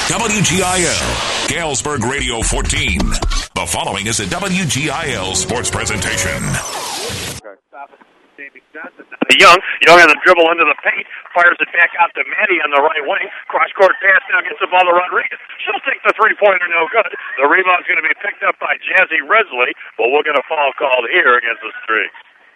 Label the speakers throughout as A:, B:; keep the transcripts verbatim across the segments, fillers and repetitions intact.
A: W G I L, Galesburg Radio fourteen. The following is a W G I L sports presentation.
B: Young, Young on the dribble into the paint, fires it back out to Maddie on the right wing. Cross-court pass now gets the ball to Rodriguez. She'll take the three-pointer, no good. The rebound's going to be picked up by Jazzy Resley, but we'll get a foul called here against the Streaks.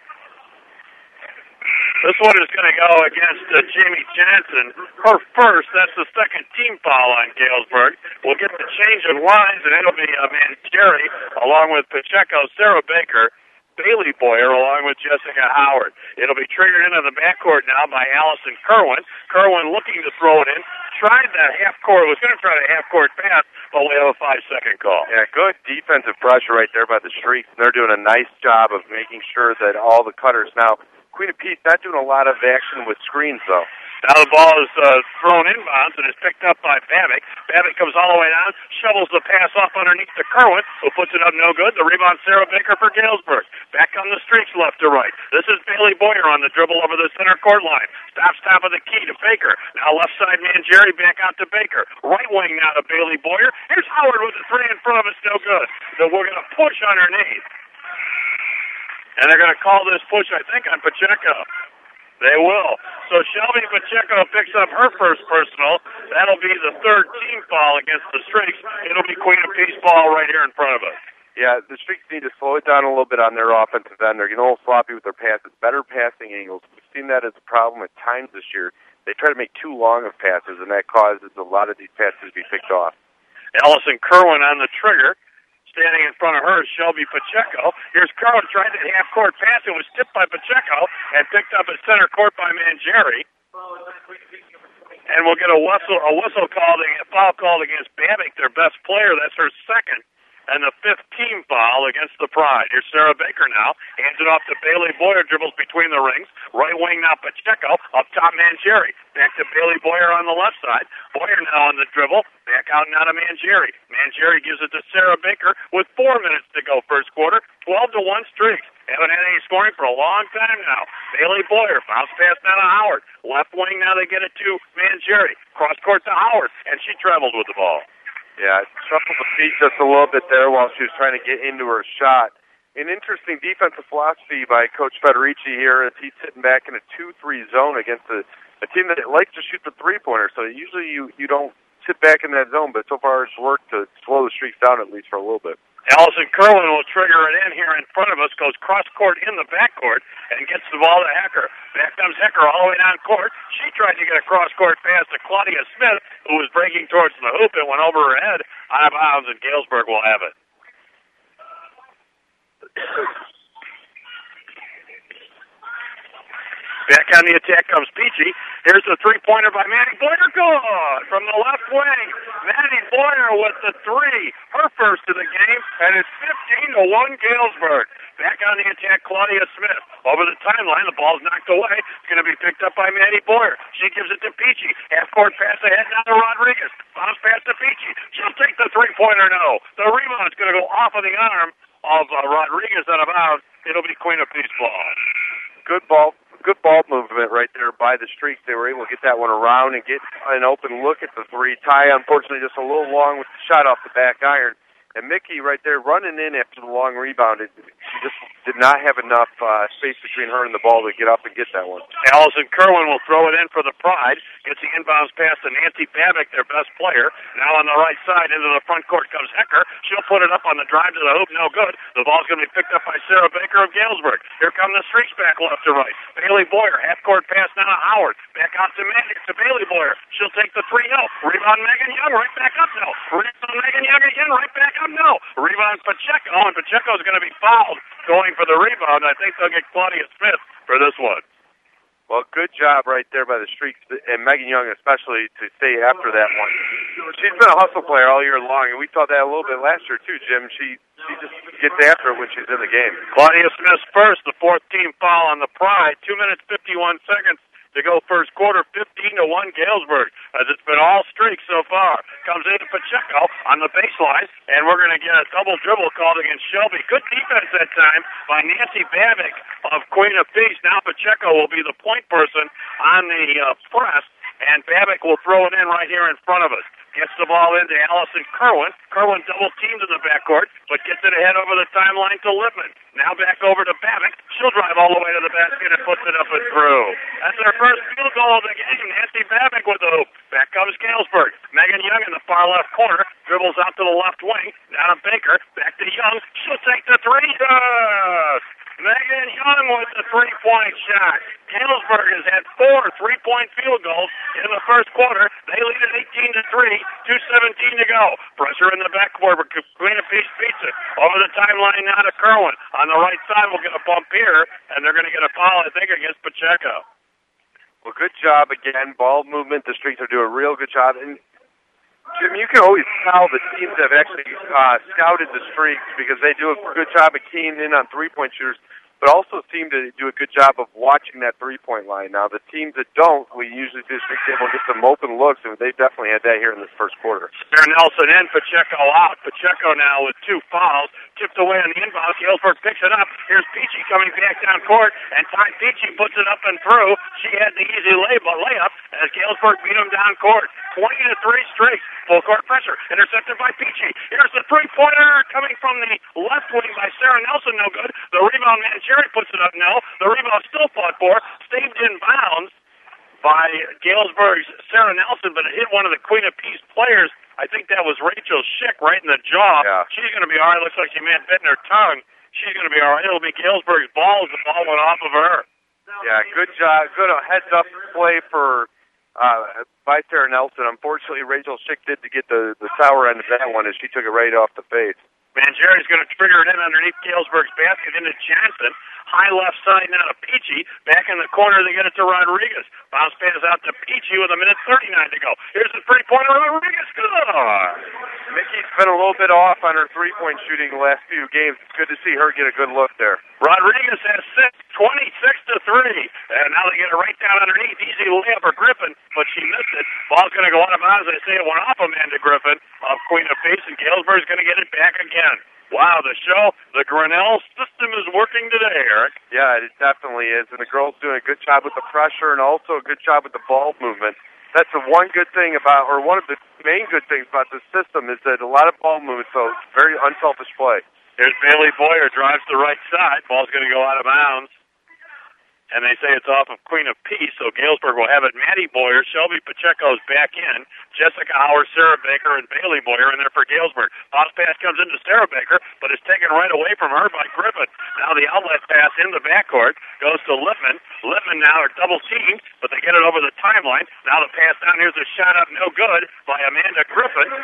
B: This one is going to go against uh, Jamie Johnson. Her first, that's the second team foul on Galesburg. We'll get the change of lines, and it'll be uh, Mangieri along with Pacheco, Sarah Baker, Bailey Boyer along with Jessica Howard. It'll be triggered into the backcourt now by Allison Kerwin. Kerwin looking to throw it in. Tried that half-court, was going to try the half-court pass, but we have a five-second call.
C: Yeah, good defensive pressure right there by the Streaks. They're doing a nice job of making sure that all the cutters now. Queen of Peace not doing a lot of action with screens, though.
B: Now the ball is uh, thrown inbounds and is picked up by Babick. Babick comes all the way down, shovels the pass off underneath to Kerwin, who puts it up no good. The rebound, Sarah Baker for Galesburg. Back on the Streaks left to right. This is Bailey Boyer on the dribble over the center court line. Stops top of the key to Baker. Now left side Mangieri back out to Baker. Right wing now to Bailey Boyer. Here's Howard with the three in front of us, no good. So we're going to push underneath. And they're going to call this push, I think, on Pacheco. They will. So Shelby Pacheco picks up her first personal. That'll be the third team foul against the Streaks. It'll be Queen of Peace ball right here in front of us.
C: Yeah, the Streaks need to slow it down a little bit on their offensive end. They're getting a little sloppy with their passes. Better passing angles. We've seen that as a problem at times this year. They try to make too long of passes, and that causes a lot of these passes to be picked off.
B: Allison Kerwin on the trigger. Standing in front of her is Shelby Pacheco. Here's Kerwin trying to half-court pass. It was tipped by Pacheco and picked up at center court by Mangieri. And we'll get a whistle, a whistle called, a foul called against Babick, their best player. That's her second. And the fifth team foul against the Pride. Here's Sarah Baker now. Hands it off to Bailey Boyer. Dribbles between the rings. Right wing now Pacheco. Up top Mangieri. Back to Bailey Boyer on the left side. Boyer now on the dribble. Back out now to Mangieri. Mangieri gives it to Sarah Baker with four minutes to go first quarter. twelve to one Streaks. Haven't had any scoring for a long time now. Bailey Boyer. Bounce pass now to Howard. Left wing now they get it to Mangieri. Cross court to Howard. And she traveled with the ball.
C: Yeah, shuffled the feet just a little bit there while she was trying to get into her shot. An interesting defensive philosophy by Coach Federici here as he's sitting back in a two three zone against a, a team that likes to shoot the three-pointer. So usually you, you don't sit back in that zone, but so far it's worked to slow the Streaks down at least for a little bit.
B: Allison Kerwin will trigger it in here in front of us, goes cross-court in the backcourt, and gets the ball to Hecker. Back comes Hecker all the way down court. She tried to get a cross-court pass to Claudia Smith, who was breaking towards the hoop and went over her head out of bounds, and Galesburg will have it. Back on the attack comes Peachy. Here's the three-pointer by Maddie Boyer. Good from the left wing. Maddie Boyer with the three. Her first of the game, and it's fifteen to one Galesburg. Back on the attack, Claudia Smith. Over the timeline, the ball's knocked away. It's going to be picked up by Maddie Boyer. She gives it to Peachy. Half-court pass ahead now to Rodriguez. Bounce pass to Peachy. She'll take the three-pointer, no. The rebound's going to go off of the arm of uh, Rodriguez out of bounds. It'll be Queen of Peace ball.
C: Good ball. Good ball movement right there by the Streaks. They were able to get that one around and get an open look at the three. Ty, unfortunately, just a little long with the shot off the back iron. And Mickey right there running in after the long rebound. It, she just did not have enough uh, space between her and the ball to get up and get that one.
B: Allison Kerwin will throw it in for the Pride. Gets the inbounds pass to Nancy Babick, their best player. Now on the right side into the front court comes Hecker. She'll put it up on the drive to the hoop. No good. The ball's going to be picked up by Sarah Baker of Galesburg. Here come the Streaks back left to right. Bailey Boyer, half-court pass now to Howard. Back out to Meg- to Bailey Boyer. She'll take the three, no. Rebound Megan Young, right back up, no. Rebound Megan Young again, right back up, no. Rebound Pacheco, and Pacheco's going to be fouled going for the rebound. I think they'll get Claudia Smith for this one.
C: Well, good job right there by the Streaks, and Megan Young especially, to stay after that one. She's been a hustle player all year long, and we saw that a little bit last year too, Jim. She she just gets after it when she's in the game.
B: Claudia Smith's first, the fourth team foul on the Pride. Two minutes, fifty-one seconds to go first quarter, fifteen to one Galesburg, as it's been all Streaks so far. Comes into Pacheco on the baseline, and we're going to get a double dribble called against Shelby. Good defense that time by Nancy Babick of Queen of Peace. Now Pacheco will be the point person on the uh, press, and Babick will throw it in right here in front of us. Gets the ball into Allison Kerwin. Kerwin double teamed in the backcourt, but gets it ahead over the timeline to Lippman. Now back over to Babick. She'll drive all the way to the basket and puts it up and through. That's their first field goal of the game. Nancy Babick with the hoop. Back comes Galesburg. Megan Young in the far left corner. Dribbles out to the left wing. Down to Baker. Back to Young. She'll take the three. Yes! Megan Young with the three-point shot. Galesburg has had four three-point field goals in the first quarter. They lead at eighteen to three, two seventeen to go. Pressure in the backcourt. Queen of Peace beats it. Over the timeline now to Kerwin. On the right side, we'll get a bump here, and they're going to get a foul, I think, against Pacheco.
C: Well, good job again. Ball movement. The Streaks are doing a real good job. And Jim, you can always tell the teams have actually uh, scouted the Streaks because they do a good job of keying in on three-point shooters, but also seem to do a good job of watching that three-point line. Now, the teams that don't, we usually do Streaks able to get some open looks, and they definitely had that here in this first quarter.
B: Sarah Nelson in, Pacheco out. Pacheco now with two fouls. Tipped away on the inbound. Galesburg picks it up. Here's Peachy coming back down court, and Ty Peachy puts it up and through. She had the easy layup, layup as Galesburg beat him down court. twenty to three Streaks. Full court pressure. Intercepted by Peachy. Here's the three-pointer coming from the left wing by Sarah Nelson. No good. The rebound man, Jerry, puts it up. No. The rebound still fought for. Stayed in bounds by Galesburg's Sarah Nelson, but it hit one of the Queen of Peace players. I think that was Rachel Schick right in the jaw.
C: Yeah.
B: She's going to be all right. Looks like she may have bitten her tongue. She's going to be all right. It'll be Galesburg's ball as the ball went off of her.
C: Yeah, good job. Good heads-up play for uh, by Sarah Nelson. Unfortunately, Rachel Schick did to get the, the sour end of that one as she took it right off the face.
B: Mangieri's going to trigger it in underneath Galesburg's basket into Johnson. High left side now to Peachy. Back in the corner, they get it to Rodriguez. Bounce pass out to Peachy with a minute thirty-nine to go. Here's the three-pointer. Rodriguez, good.
C: Mickey's been a little bit off on her three-point shooting the last few games. It's good to see her get a good look there.
B: Rodriguez has six, twenty-six to three. And now they get it right down underneath. Easy layup for Griffin, but she missed it. Ball's going to go out of bounds. They say it went off Amanda Griffin of Queen of Peace, and Galesburg's going to get it back again. Wow, the show, the Grinnell system is working today, Eric.
C: Yeah, it definitely is. And the girls doing a good job with the pressure and also a good job with the ball movement. That's the one good thing about, or one of the main good things about this system is that a lot of ball movement, so very unselfish play.
B: Here's Bailey Boyer, drives to the right side. Ball's going to go out of bounds. And they say it's off of Queen of Peace, so Galesburg will have it. Maddie Boyer, Shelby Pacheco's back in. Jessica Howard, Sarah Baker, and Bailey Boyer in there for Galesburg. Bounce pass comes into Sarah Baker, but it's taken right away from her by Griffin. Now the outlet pass in the backcourt goes to Lippman. Lippman now are double teamed, but they get it over the timeline. Now the pass down here's a shot up, no good, by Amanda Griffin.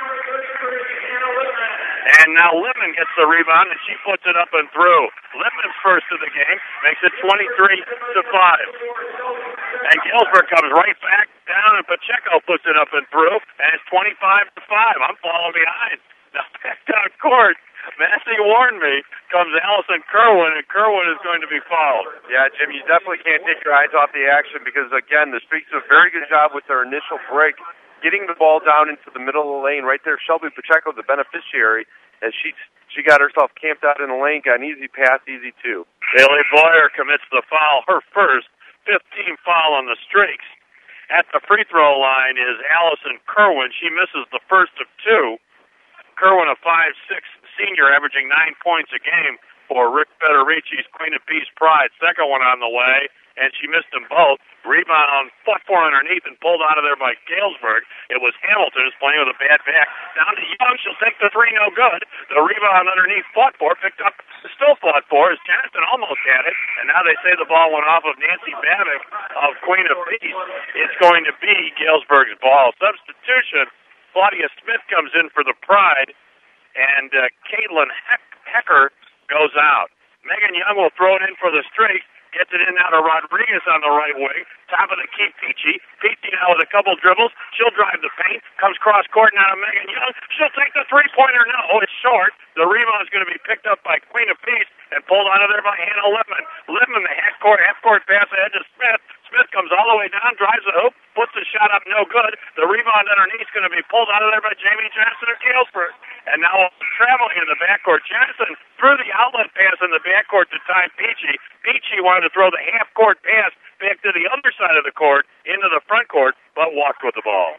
B: And now Lippman gets the rebound, and she puts it up and through. Lippman's first of the game, makes it twenty-three to five. And Galesburg comes right back down, and Pacheco puts it up and through, and it's twenty-five to five. I'm falling behind. Now back down court. Massey warned me. Comes Allison Kerwin, and Kerwin is going to be fouled.
C: Yeah, Jim, you definitely can't take your eyes off the action because, again, the Streaks do a very good job with their initial break, getting the ball down into the middle of the lane. Right there, Shelby Pacheco, the beneficiary, as she she got herself camped out in the lane, got an easy pass, easy two.
B: Bailey Boyer commits the foul, her first, fifteen foul on the Streaks. At the free throw line is Allison Kerwin. She misses the first of two. Kerwin, a five six senior, averaging nine points a game for Rick Federici's Queen of Peace pride. Second one on the way, and she missed them both. Rebound, fought for underneath and pulled out of there by Galesburg. It was Hamilton who's playing with a bad back. Down to Young, she'll take the three, no good. The rebound underneath, fought for, picked up, still fought for, as Johnson almost had it. And now they say the ball went off of Nancy Babick of Queen of Peace. It's going to be Galesburg's ball. Substitution, Claudia Smith comes in for the Pride, and uh, Caitlin Heck- Hecker goes out. Megan Young will throw it in for the Streaks. Gets it in now to Rodriguez on the right wing. Top of the key, Peachy. Peachy now with a couple dribbles. She'll drive the paint. Comes cross court now to Megan Young. She'll take the three-pointer. No, it's short. The rebound is going to be picked up by Queen of Peace and pulled out of there by Hannah Lippman. Lippman, the half-court, half-court pass ahead to Smith. Smith comes all the way down, drives the hoop, puts the shot up, no good. The rebound underneath is going to be pulled out of there by Jamie Johnson of Galesburg. And now traveling in the backcourt, Johnson threw the outlet pass in the backcourt to Ty Peachy. Peachy wanted to throw the half-court pass back to the other side of the court into the front court, but walked with the ball.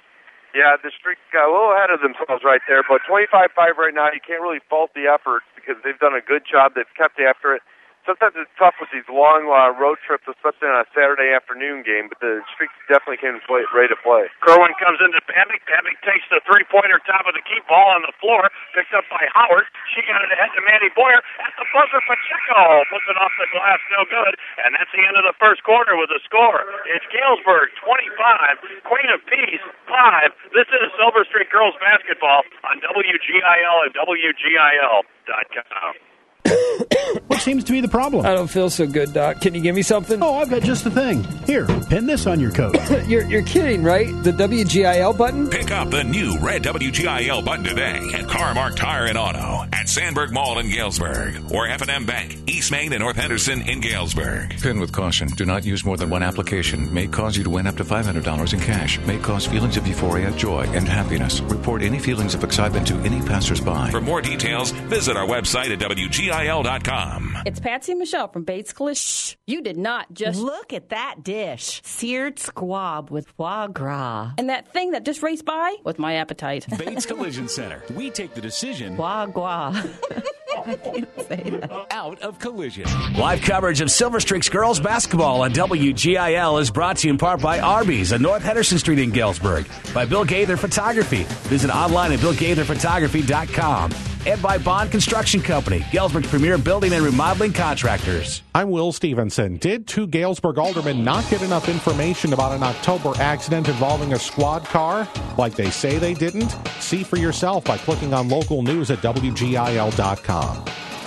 C: Yeah, the streak got a little ahead of themselves right there, but twenty-five five right now, you can't really fault the effort because they've done a good job. They've kept after it. Sometimes it's tough with these long uh, road trips, especially on a Saturday afternoon game, but the streaks definitely came to play, ready to play.
B: Kerwin comes into Babick. Babick takes the three-pointer top of the key, ball on the floor, picked up by Howard. She got it ahead to Maddie Boyer. At the buzzer, Pacheco puts it off the glass, no good. And that's the end of the first quarter with a score. It's Galesburg twenty-five, Queen of Peace five. This is Silver Streak Girls Basketball on W G I L and W G I L dot com.
D: What seems to be the problem?
E: I don't feel so good, Doc. Can you give me something?
D: Oh, I've got just the thing. Here, pin this on your coat.
E: you're, you're kidding, right? The W G I L button?
A: Pick up the new red W G I L button today at Car-Mark Tire and Auto, at Sandberg Mall in Galesburg, or F and M Bank, East Main and North Henderson in Galesburg.
F: Pin with caution. Do not use more than one application. May cause you to win up to five hundred dollars in cash. May cause feelings of euphoria, joy, and happiness. Report any feelings of excitement to any passersby.
A: For more details, visit our website at W G I L dot com.
G: It's Patsy and Michelle from Bates Collision. Shh, you did not just...
H: Look at that dish. Seared squab with foie gras.
G: And that thing that just raced by with my appetite.
I: Bates Collision Center. We take the decision...
H: Foie gras. I can't say that.
I: Out of collision.
J: Live coverage of Silver Streaks girls basketball on W G I L is brought to you in part by Arby's on North Henderson Street in Galesburg, by Bill Gaither Photography. Visit online at bill gaither photography dot com. And by Bond Construction Company, Galesburg's premier building and remodeling contractors.
K: I'm Will Stevenson. Did two Galesburg aldermen not get enough information about an October accident involving a squad car? Like they say they didn't? See for yourself by clicking on local news at W G I L dot com.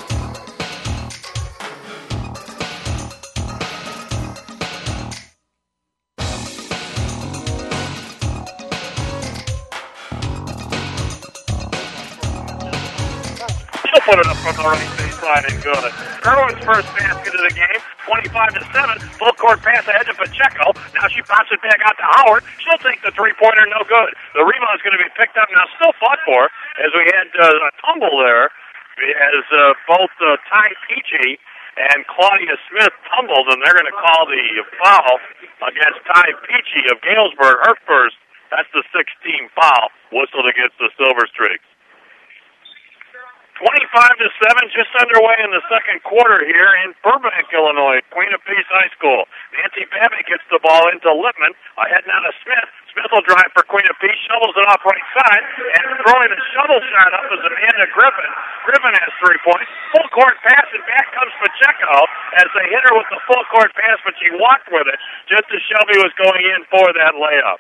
B: Put it up from the right baseline and good. Kerwin's first basket of the game, twenty-five to seven. Full court pass ahead to Pacheco. Now she pops it back out to Howard. She'll take the three-pointer, no good. The rebound's going to be picked up now, still fought for, as we had uh, a tumble there, as uh, both uh, Ty Peachy and Claudia Smith tumbled, and they're going to call the foul against Ty Peachy of Galesburg, her first. That's the sixteenth foul whistled against the Silver Streaks. twenty-five to seven, just underway in the second quarter here in Burbank, Illinois, Queen of Peace High School. Nancy Babick gets the ball into Lippman, ahead now to Smith. Smith will drive for Queen of Peace, shovels it off right side, and throwing a shovel shot up is Amanda Griffin. Griffin has three points. Full court pass, and back comes Pacheco as they hit her with the full court pass, but she walked with it just as Shelby was going in for that layup.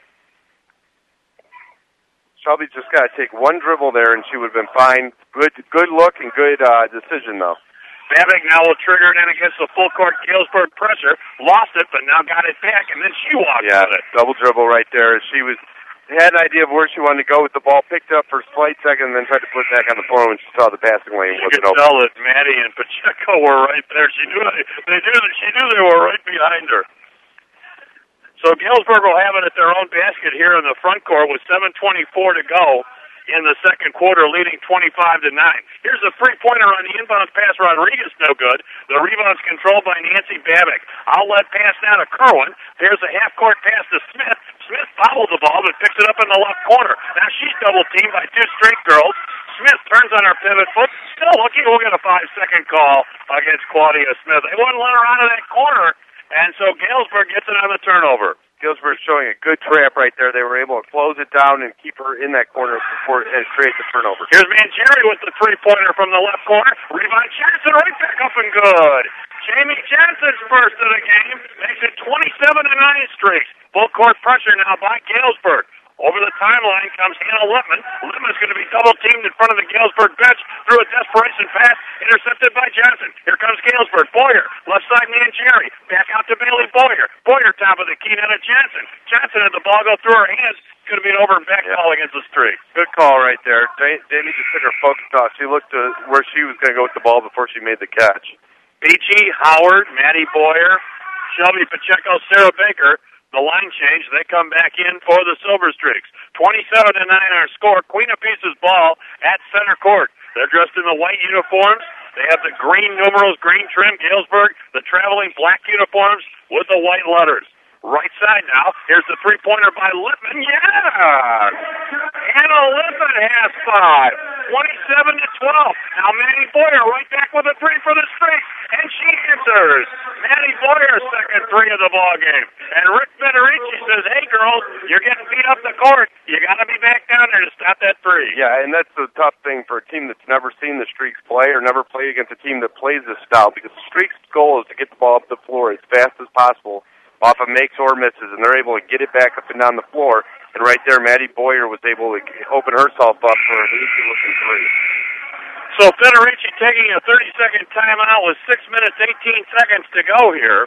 C: Shelby just got to take one dribble there, and she would have been fine. Good good look and good uh, decision, though.
B: Babick now will trigger it in against the full court Galesburg pressure. Lost it, but now got it back, and then she walked
C: yeah,
B: with it.
C: Double dribble right there. She was had an idea of where she wanted to go with the ball, picked up for a slight second, and then tried to put it back on the floor when she saw the passing lane.
B: You
C: wasn't
B: could
C: open.
B: tell that Maddie and Pacheco were right there. She knew they, they knew that she knew they were right behind her. So Galesburg will have it at their own basket here in the front court with seven twenty-four to go in the second quarter, leading twenty-five to nine. Here's a three-pointer on the inbounds pass. Rodriguez, no good. The rebound's controlled by Nancy Babick. Outlet pass now to Kerwin. There's a half-court pass to Smith. Smith fouled the ball, but picks it up in the left corner. Now she's double-teamed by two straight girls. Smith turns on her pivot foot. Still looking. We'll get a five-second call against Claudia Smith. They wouldn't let her out of that corner, and so Galesburg gets it on the turnover.
C: Galesburg showing a good trap right there. They were able to close it down and keep her in that corner before and create the turnover.
B: Here's Mangieri with the three-pointer from the left corner. Rebound Johnson right back up and good. Jamie Johnson's first of the game makes it twenty-seven to nine streaks. Full court pressure now by Galesburg. Over the timeline comes Hannah Lippman. Lippman's going to be double-teamed in front of the Galesburg bench through a desperation pass, intercepted by Johnson. Here comes Galesburg. Boyer, left side Mangieri. Back out to Bailey Boyer. Boyer top of the key now to Johnson. Johnson had the ball go through her hands. It's going to be an over and back yeah. call against the streak.
C: Good call right there. Jamie just took her focus off. She looked to where she was going to go with the ball before she made the catch.
B: Beachy, Howard, Maddie Boyer, Shelby Pacheco, Sarah Baker. The line change, they come back in for the Silver Streaks. twenty-seven to nine our score. Queen of Peace's ball at center court. They're dressed in the white uniforms. They have the green numerals, green trim. Galesburg, the traveling black uniforms with the white letters. Right side now. Here's the three-pointer by Lippman. Yeah! Anna Lippman has five. twenty-seven to twelve. Now Maddie Boyer right back with a three for the Streaks, and she answers. Maddie Boyer's second three of the ball game. And Rick Federici says, hey, girls, you're getting beat up the court. You got to be back down there to stop that three.
C: Yeah, and that's the tough thing for a team that's never seen the Streaks play or never played against a team that plays this style, because the Streaks' goal is to get the ball up the floor as fast as possible off of makes or misses, and they're able to get it back up and down the floor. And right there, Maddie Boyer was able to open herself up for an easy-looking three.
B: So Federici taking a thirty-second timeout with six minutes, eighteen seconds to go here.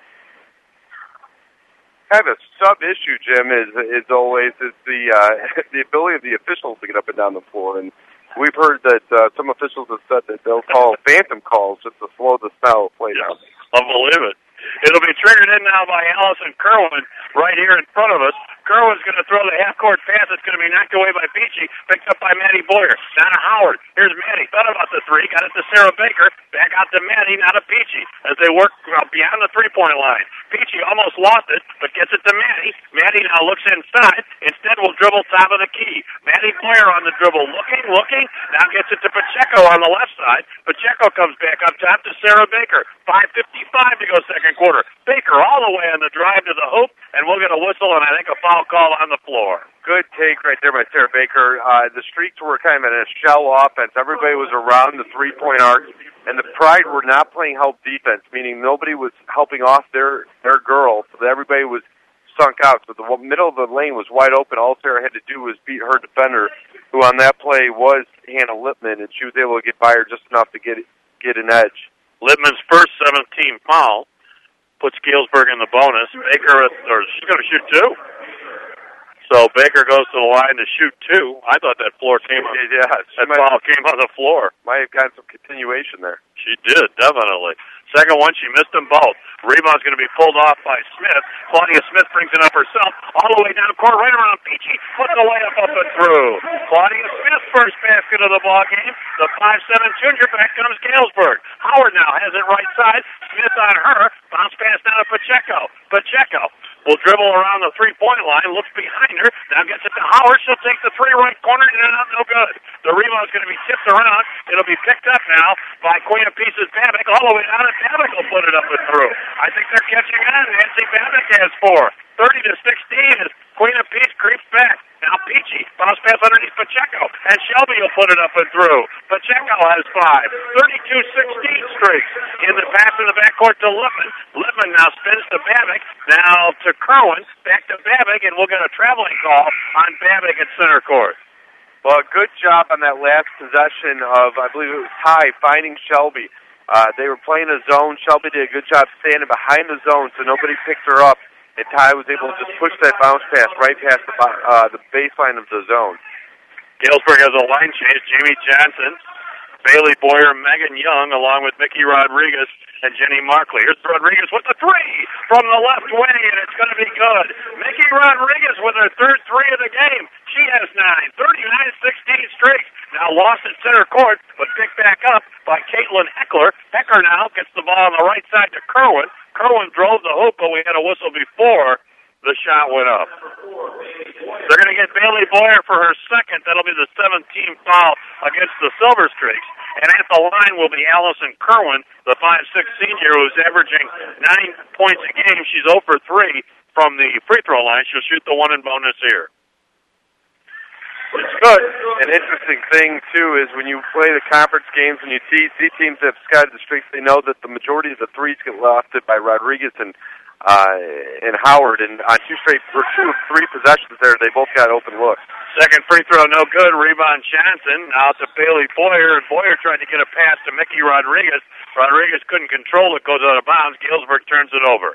C: Kind of a sub-issue, Jim, is is always is the uh, the ability of the officials to get up and down the floor. And we've heard that uh, some officials have said that they'll call phantom calls just to slow the style of play down.
B: I'll believe it. It'll be triggered in now by Allison Kerwin right here in front of us. Kerwin's going to throw the half-court pass. It's going to be knocked away by Peachy, picked up by Maddie Boyer. Down to Howard. Here's Maddie. Thought about the three. Got it to Sarah Baker. Back out to Maddie, now to Peachy, as they work beyond the three-point line. Peachy almost lost it, but gets it to Maddie. Maddie now looks inside. Instead will dribble top of the key. Maddie Boyer on the dribble. Looking, looking. Now gets it to Pacheco on the left side. Pacheco comes back up top to Sarah Baker. five fifty-five to go second quarter. Baker all the way on the drive to the hoop, and we'll get a whistle and I think a foul call on the floor.
C: Good take right there by Sarah Baker. Uh, the Streaks were kind of in a shell offense. Everybody was around the three-point arc, and the Pride were not playing help defense, meaning nobody was helping off their, their girl, so everybody was sunk out. So the middle of the lane was wide open. All Sarah had to do was beat her defender, who on that play was Hannah Lippman, and she was able to get by her just enough to get get an edge.
B: Lippman's first seventeen foul puts Galesburg in the bonus. Baker, or she's going to shoot two. So Baker goes to the line to shoot two. I thought that floor came on.
C: Yeah,
B: that foul came on the floor.
C: Might have gotten some continuation there.
B: She did, definitely. Second one, she missed them both. Rebound's going to be pulled off by Smith. Claudia Smith brings it up herself, all the way down court, right around Peachy. Puts the layup up and through. Claudia Smith, first basket of the ball game. The five seven junior, back comes Galesburg. Howard now has it right side. Smith on her. Bounce pass now to Pacheco. Pacheco will dribble around the three-point line, looks behind her, now gets it to Howard. She'll take the three right corner, and it's not no good. The rebound's going to be tipped around. It'll be picked up now by Queen of Pieces Babick, all the way down, and Babick will put it up and through. I think they're catching on. Nancy Babick has four. thirty to sixteen as Queen of Peace creeps back. Now Peachy, bounce pass underneath Pacheco, and Shelby will put it up and through. Pacheco has five. thirty-two sixteen Streaks. In the pass in the backcourt to Lippman. Lippman now spins to Babick. Now to Kerwin. Back to Babick, and we'll get a traveling call on Babick at center court.
C: Well, good job on that last possession of, I believe it was Ty, finding Shelby. Uh, they were playing a zone. Shelby did a good job standing behind the zone so nobody picked her up. And Ty was able to just push that bounce pass right past the uh, the baseline of the zone.
B: Galesburg has a line change. Jamie Johnson, Bailey Boyer, Megan Young, along with Mickey Rodriguez and Jenny Markley. Here's Rodriguez with the three from the left wing, and it's going to be good. Mickey Rodriguez with her third three of the game. She has nine. thirty-nine sixteen Streaks. Now lost at center court, but picked back up by Caitlin Heckler. Heckler now gets the ball on the right side to Kerwin. Kerwin drove the hoop, but we had a whistle before the shot went up. They're going to get Bailey Boyer for her second. That'll be the seventeenth foul against the Silver Streaks. And at the line will be Allison Kerwin, the five six senior, who's averaging nine points a game. She's zero for three from the free throw line. She'll shoot the one in bonus here.
C: It's good. An interesting thing, too, is when you play the conference games, when you see, see teams that have scouted the Streaks, they know that the majority of the threes get lofted by Rodriguez and uh, and Howard. And on two straight, for two, three possessions there, they both got open looks.
B: Second free throw, no good. Rebound Johnson. Out to Bailey Boyer, and Boyer tried to get a pass to Mickey Rodriguez. Rodriguez couldn't control it, goes out of bounds. Galesburg turns it over.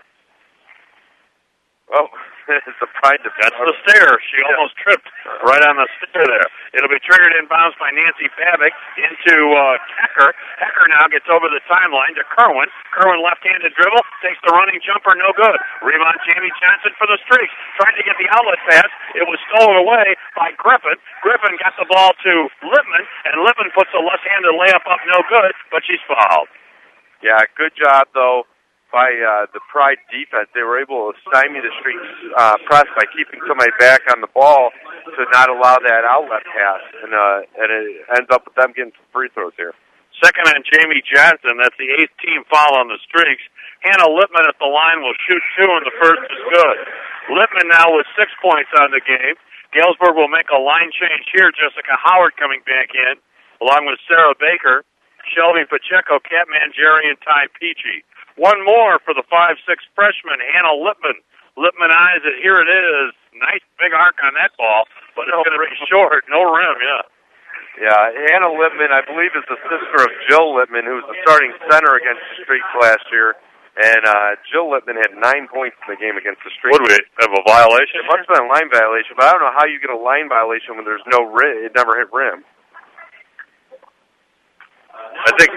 C: Oh, it's a pride defense.
B: That's the stair. She yeah. almost tripped right on the stair there. It'll be triggered inbounds by Nancy Babick into uh, Hecker. Hecker now gets over the timeline to Kerwin. Kerwin left-handed dribble, takes the running jumper, no good. Rebound Jamie Johnson for the Streaks. Trying to get the outlet pass. It was stolen away by Griffin. Griffin got the ball to Lippman, and Lippman puts a left-handed layup up, no good, but she's fouled.
C: Yeah, good job, though, by uh, the Pride defense. They were able to stymie the Streaks uh, press by keeping somebody back on the ball to not allow that outlet pass, and uh, and it ends up with them getting some free throws here.
B: Second on Jamie Johnson. That's the eighth team foul on the Streaks. Hannah Lippman at the line will shoot two, and the first is good. Lippman now with six points on the game. Galesburg will make a line change here. Jessica Howard coming back in, along with Sarah Baker, Shelby Pacheco, Kat Mangieri, and Ty Peachy. One more for the five six freshman, Hannah Lippman. Lippman eyes it. Here it is. Nice big arc on that ball, but it's going to be short. No rim, yeah.
C: Yeah, Hannah Lippman, I believe, is the sister of Jill Lippman, who was the starting center against the Streaks last year. And uh, Jill Lippman had nine points in the game against the Streaks.
B: Would we have a violation?
C: It must have been a line violation, but I don't know how you get a line violation when there's no rim. It never hit rim.
B: I think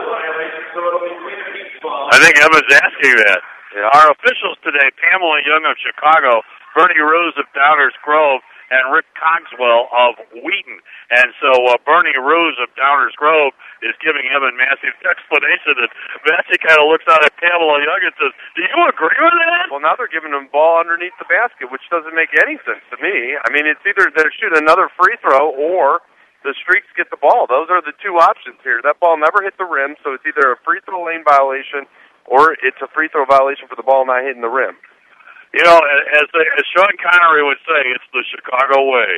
B: I think Emma's asking that.
C: Yeah.
B: Our officials today, Pamela Young of Chicago, Bernie Ruse of Downers Grove, and Rick Cogswell of Wheaton. And so uh, Bernie Ruse of Downers Grove is giving Evan Massey an explanation, and Massey kind of looks out at Pamela Young and says, do you agree with that?
C: Well, now they're giving them ball underneath the basket, which doesn't make any sense to me. I mean, it's either they're shooting another free throw or the Streaks get the ball. Those are the two options here. That ball never hit the rim, so it's either a free throw lane violation or it's a free throw violation for the ball not hitting the rim.
B: You know, as, as Sean Connery would say, it's the Chicago way.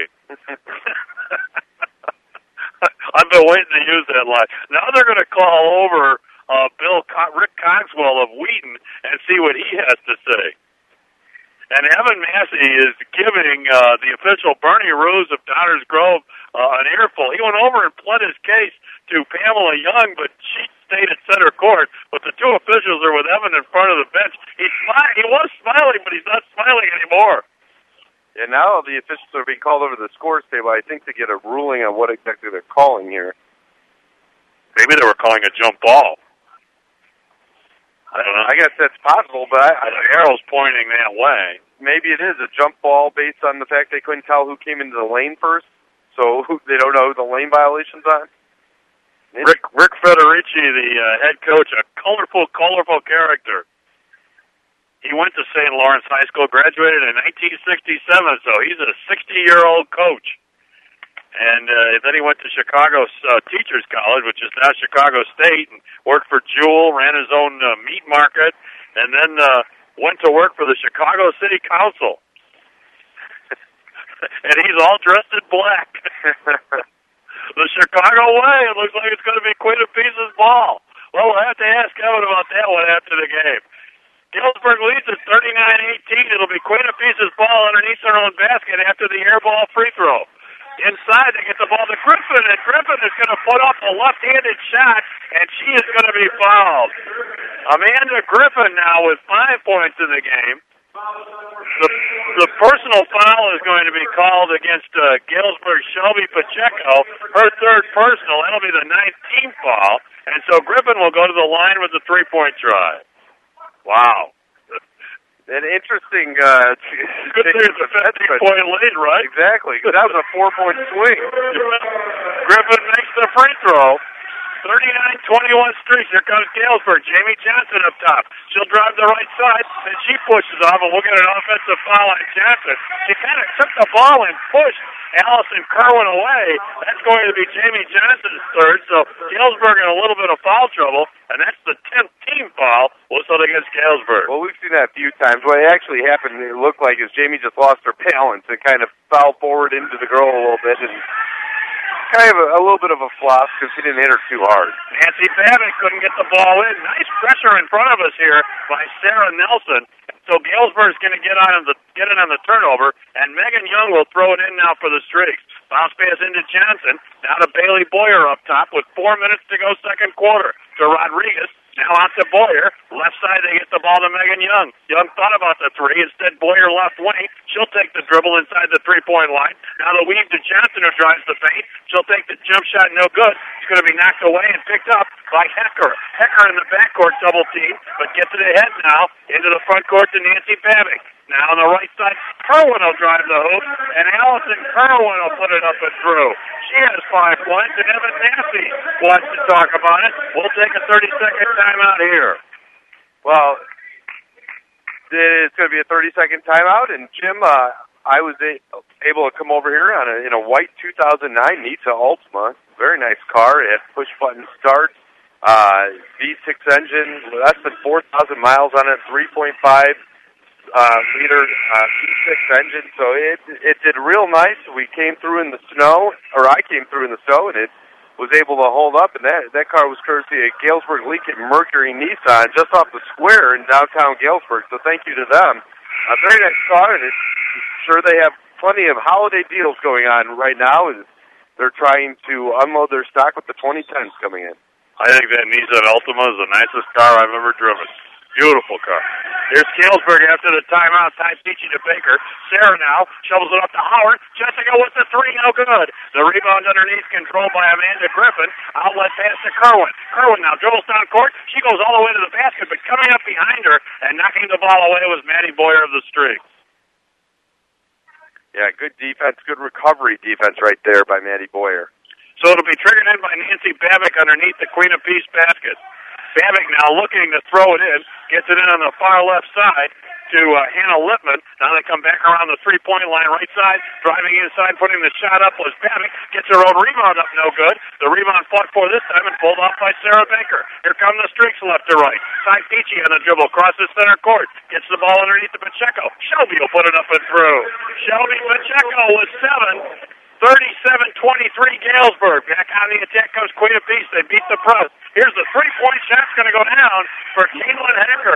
B: I've been waiting to use that line. Now they're going to call over uh, Bill Co- Rick Cogswell of Wheaton and see what he has to say. And Evan Massey is giving uh, the official Bernie Ruse of Downers Grove uh, an earful. He went over and pled his case to Pamela Young, but she stayed at center court. But the two officials are with Evan in front of the bench. He, smi- he was smiling, but he's not smiling anymore.
C: And now the officials are being called over to the scores table, I think, to get a ruling on what exactly they're calling here.
B: Maybe they were calling a jump ball. I don't know.
C: I guess that's possible, but I, I,
B: the arrow's pointing that way.
C: Maybe it is a jump ball based on the fact they couldn't tell who came into the lane first, so they don't know who the lane violation's on.
B: Rick Rick Federici, the uh, head coach, a colorful, colorful character. He went to Saint Lawrence High School, graduated in nineteen sixty-seven, so he's a sixty-year-old coach. And uh, then he went to Chicago uh, Teachers College, which is now Chicago State, and worked for Jewel, ran his own uh, meat market, and then uh, went to work for the Chicago City Council. And he's all dressed in black. The Chicago way. It looks like it's going to be Queen of Peace's ball. Well, we'll have to ask Kevin about that one after the game. Galesburg leads at thirty-nine eighteen. It'll be Queen of Peace's ball underneath their own basket after the air ball free throw. Inside, they get the ball to Griffin, and Griffin is going to put up a left-handed shot, and she is going to be fouled. Amanda Griffin now with five points in the game. The, the personal foul is going to be called against uh, Galesburg Shelby Pacheco, her third personal. That'll be the ninth team foul, and so Griffin will go to the line with the three-point try. Wow.
C: An interesting... Uh,
B: Good thing it's a fifteen-point lead, right?
C: Exactly. That was a four-point swing.
B: Griffin makes the free throw. thirty-nine twenty-one Streaks. Here comes Galesburg. Jamie Johnson up top. She'll drive the right side, and she pushes off, and we'll get an offensive foul on Johnson. She kind of took the ball and pushed Allison Kerwin away. That's going to be Jamie Johnson's third, so Galesburg in a little bit of foul trouble, and that's the tenth team foul whistled against Galesburg.
C: Well, we've seen that a few times. What actually happened, it looked like, is Jamie just lost her balance and kind of fell forward into the girl a little bit, and kind of a, a little bit of a flop because he didn't hit her too hard.
B: Nancy Babbitt couldn't get the ball in. Nice pressure in front of us here by Sarah Nelson. So Galesburg's going to get on the get it on the turnover, and Megan Young will throw it in now for the Streaks. Bounce pass into Johnson. Now to Bailey Boyer up top with four minutes to go, second quarter. To Rodriguez. Now out to Boyer. Left side, they get the ball to Megan Young. Young thought about the three. Instead, Boyer left wing. She'll take the dribble inside the three-point line. Now the weave to Johnson, who drives the paint. She'll take the jump shot, no good. It's going to be knocked away and picked up by Hecker. Hecker in the backcourt double team, but gets it ahead now into the front court to Nancy Babbitt. Now on the right side, Kerwin will drive the hoop, and Allison Kerwin will put it up and through. She has five points, and Evan Massey wants to talk about it. We'll take a thirty-second timeout here.
C: Well, it's going to be a thirty-second timeout, and Jim, uh, I was a- able to come over here on a, in a white two thousand nine Nizza Altima. Very nice car. It had push-button start, uh, V six engine, less than four thousand miles on it, three point five uh, liter uh, V six engine. So it it did real nice. We came through in the snow, or I came through in the snow, and it was able to hold up, and that that car was courtesy of Galesburg Lincoln Mercury Nissan just off the square in downtown Galesburg. So thank you to them. A very nice car, and it's sure they have plenty of holiday deals going on right now, and they're trying to unload their stock with the twenty tens coming in.
B: I think that Nissan Altima is the nicest car I've ever driven. Beautiful car. Here's Galesburg after the timeout. Ty Peachy to Baker. Sarah now shovels it up to Howard. Jessica with the three, no good. The rebound underneath, controlled by Amanda Griffin. Outlet pass to Kerwin. Kerwin now dribbles down court. She goes all the way to the basket, but coming up behind her and knocking the ball away was Maddie Boyer of the Streaks.
C: Yeah, good defense, good recovery defense right there by Maddie Boyer.
B: So it'll be triggered in by Nancy Babick underneath the Queen of Peace basket. Babick now looking to throw it in, gets it in on the far left side to uh, Hannah Lippman. Now they come back around the three-point line right side, driving inside, putting the shot up was Babick. Gets her own rebound up, no good. The rebound fought for this time and pulled off by Sarah Baker. Here come the Streaks left to right. Ty Peachy on the dribble, crosses center court, gets the ball underneath to Pacheco. Shelby will put it up and through. Shelby Pacheco with seven. thirty-seven twenty-three Galesburg. Back on the attack comes Queen of Peace. They beat the press. Here's the three-point shot. It's going to go down for Caitlin Hecker.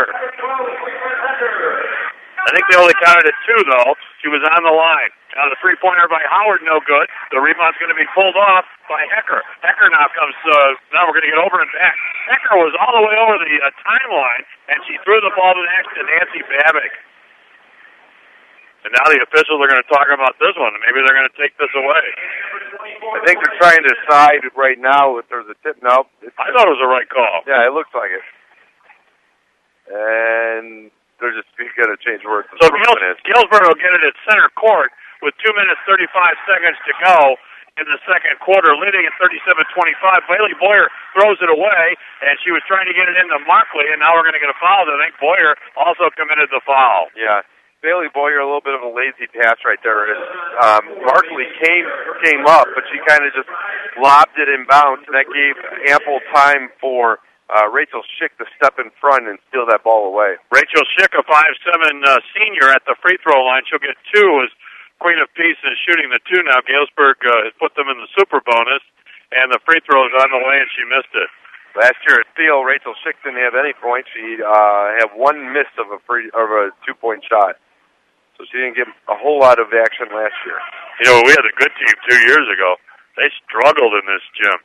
B: I think they only counted it two, though. She was on the line. Now the three-pointer by Howard, no good. The rebound's going to be pulled off by Hecker. Hecker now comes, uh, now we're going to get over and back. Hecker was all the way over the uh, timeline, and she threw the ball to next to Nancy Babick. And now the officials are going to talk about this one, and maybe they're going to take this away.
C: I think they're trying to decide right now if there's a tip. No.
B: I thought it was the right call.
C: Yeah, it looks like it. And they're just going to change words.
B: So Gils- Galesburg will get it at center court with two minutes, thirty-five seconds to go in the second quarter, leading at thirty-seven twenty-five. Bailey Boyer throws it away, and she was trying to get it into Markley, and now we're going to get a foul. I think Boyer also committed the foul.
C: Yeah. Bailey Boyer, a little bit of a lazy pass right there. Um, Markley came came up, but she kind of just lobbed it inbounds, and that gave ample time for uh, Rachel Schick to step in front and steal that ball away.
B: Rachel Schick, a five seven uh, senior at the free throw line. She'll get two as Queen of Peace is shooting the two now. Galesburg uh, has put them in the super bonus, and the free throw is on the way, and she missed it.
C: Last year at Thiel, Rachel Schick didn't have any points. She uh, had one miss of a free of a two-point shot. So she didn't get a whole lot of action last year.
B: You know, we had a good team two years ago. They struggled in this gym.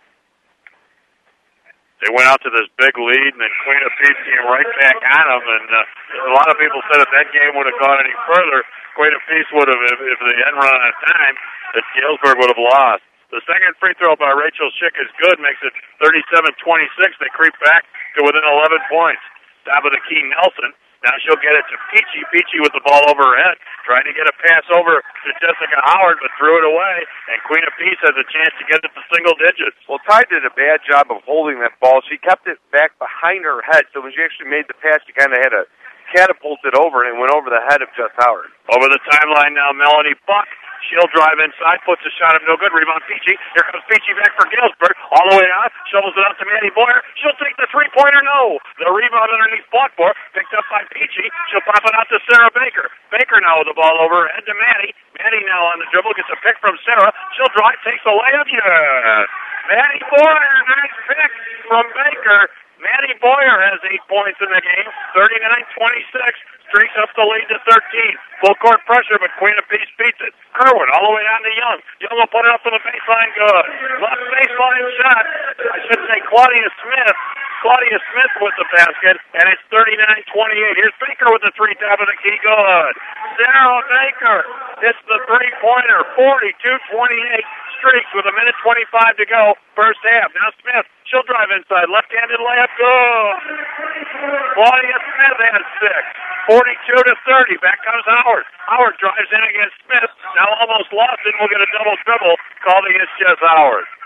B: They went out to this big lead, and then Queen of Peace came right back on them. And uh, a lot of people said if that game would have gone any further, Queen of Peace would have, if, if they hadn't run out of time, that Galesburg would have lost. The second free throw by Rachel Schick is good, makes it thirty-seven twenty-six. They creep back to within eleven points. Top of the key, Nelson. Now she'll get it to Peachy. Peachy with the ball over her head, trying to get a pass over to Jessica Howard, but threw it away, and Queen of Peace has a chance to get it to single digits.
C: Well, Ty did a bad job of holding that ball. She kept it back behind her head, so when she actually made the pass, she kind of had to catapult it over, and it went over the head of Jess Howard.
B: Over the timeline now, Melanie Buck. She'll drive inside, puts a shot up, no good. Rebound, Peachy. Here comes Peachy back for Galesburg. All the way out, shovels it out to Maddie Boyer. She'll take the three-pointer, no. The rebound underneath fought for, picked up by Peachy. She'll pop it out to Sarah Baker. Baker now with the ball over her head to Maddie. Maddie now on the dribble, gets a pick from Sarah. She'll drive, takes a layup, yeah. Maddie Boyer, nice pick from Baker. Maddie Boyer has eight points in the game, thirty-nine twenty-six. Streaks up the lead to thirteen. Full court pressure, but Queen of Peace beats it. Kerwin all the way down to Young. Young will put it up from the baseline, good. Left baseline shot. I should say Claudia Smith. Claudia Smith with the basket, and it's thirty-nine twenty-eight. Here's Baker with the three, top of the key, good. Sarah Baker hits the three-pointer, forty-two twenty-eight. Streaks with a minute twenty-five to go, first half. Now Smith, she'll drive inside, left-handed layup, good. Claudia Smith has six, forty-two to thirty. Back comes Howard. Howard drives in against Smith, now almost lost it, we'll get a double dribble called against Jess Howard.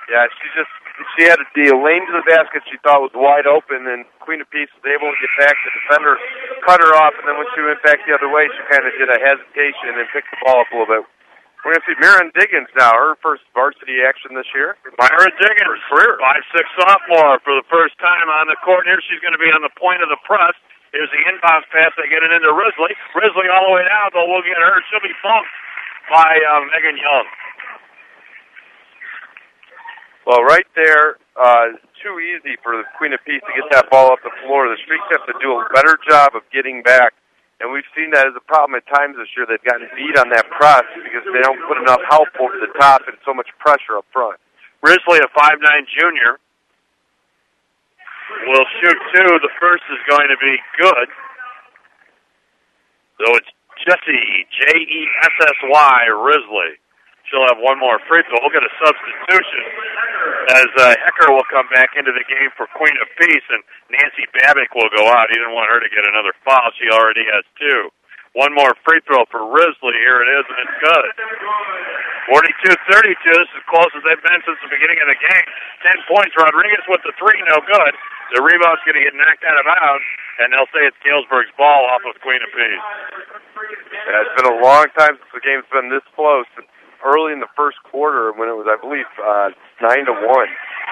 C: Yeah, she just she had the lane to the basket she thought was wide open, and Queen of Peace was able to get back. The defender cut her off, and then when she went back the other way, she kind of did a hesitation and picked the ball up a little bit. We're going to see Myron Diggins now, her first varsity action this year.
B: Myron Diggins, five six sophomore for the first time on the court here. She's going to be on the point of the press. Here's the inbounds pass. They get it into Risley. Risley all the way down, but we'll get her. She'll be bumped by uh, Megan Young.
C: Well, right there, uh, too easy for the Queen of Peace to get that ball up the floor. The Streaks have to do a better job of getting back, and we've seen that as a problem at times this year. They've gotten beat on that press because they don't put enough help over the top and so much pressure up front.
B: Risley, a five nine junior, will shoot two. The first is going to be good. So it's Jessie, J E S S Y, Risley. She'll have one more free throw. We'll get a substitution as uh, Hecker will come back into the game for Queen of Peace, and Nancy Babick will go out. He didn't want her to get another foul. She already has two. One more free throw for Risley. Here it is, and it's good. forty-two thirty-two. This is as close as they've been since the beginning of the game. Ten points. Rodriguez with the three, no good. The rebound's going to get knocked out of bounds, and they'll say it's Galesburg's ball off of Queen of Peace.
C: Yeah, it's been a long time since the game's been this close. It's early in the first quarter when it was, I believe, uh, nine to one.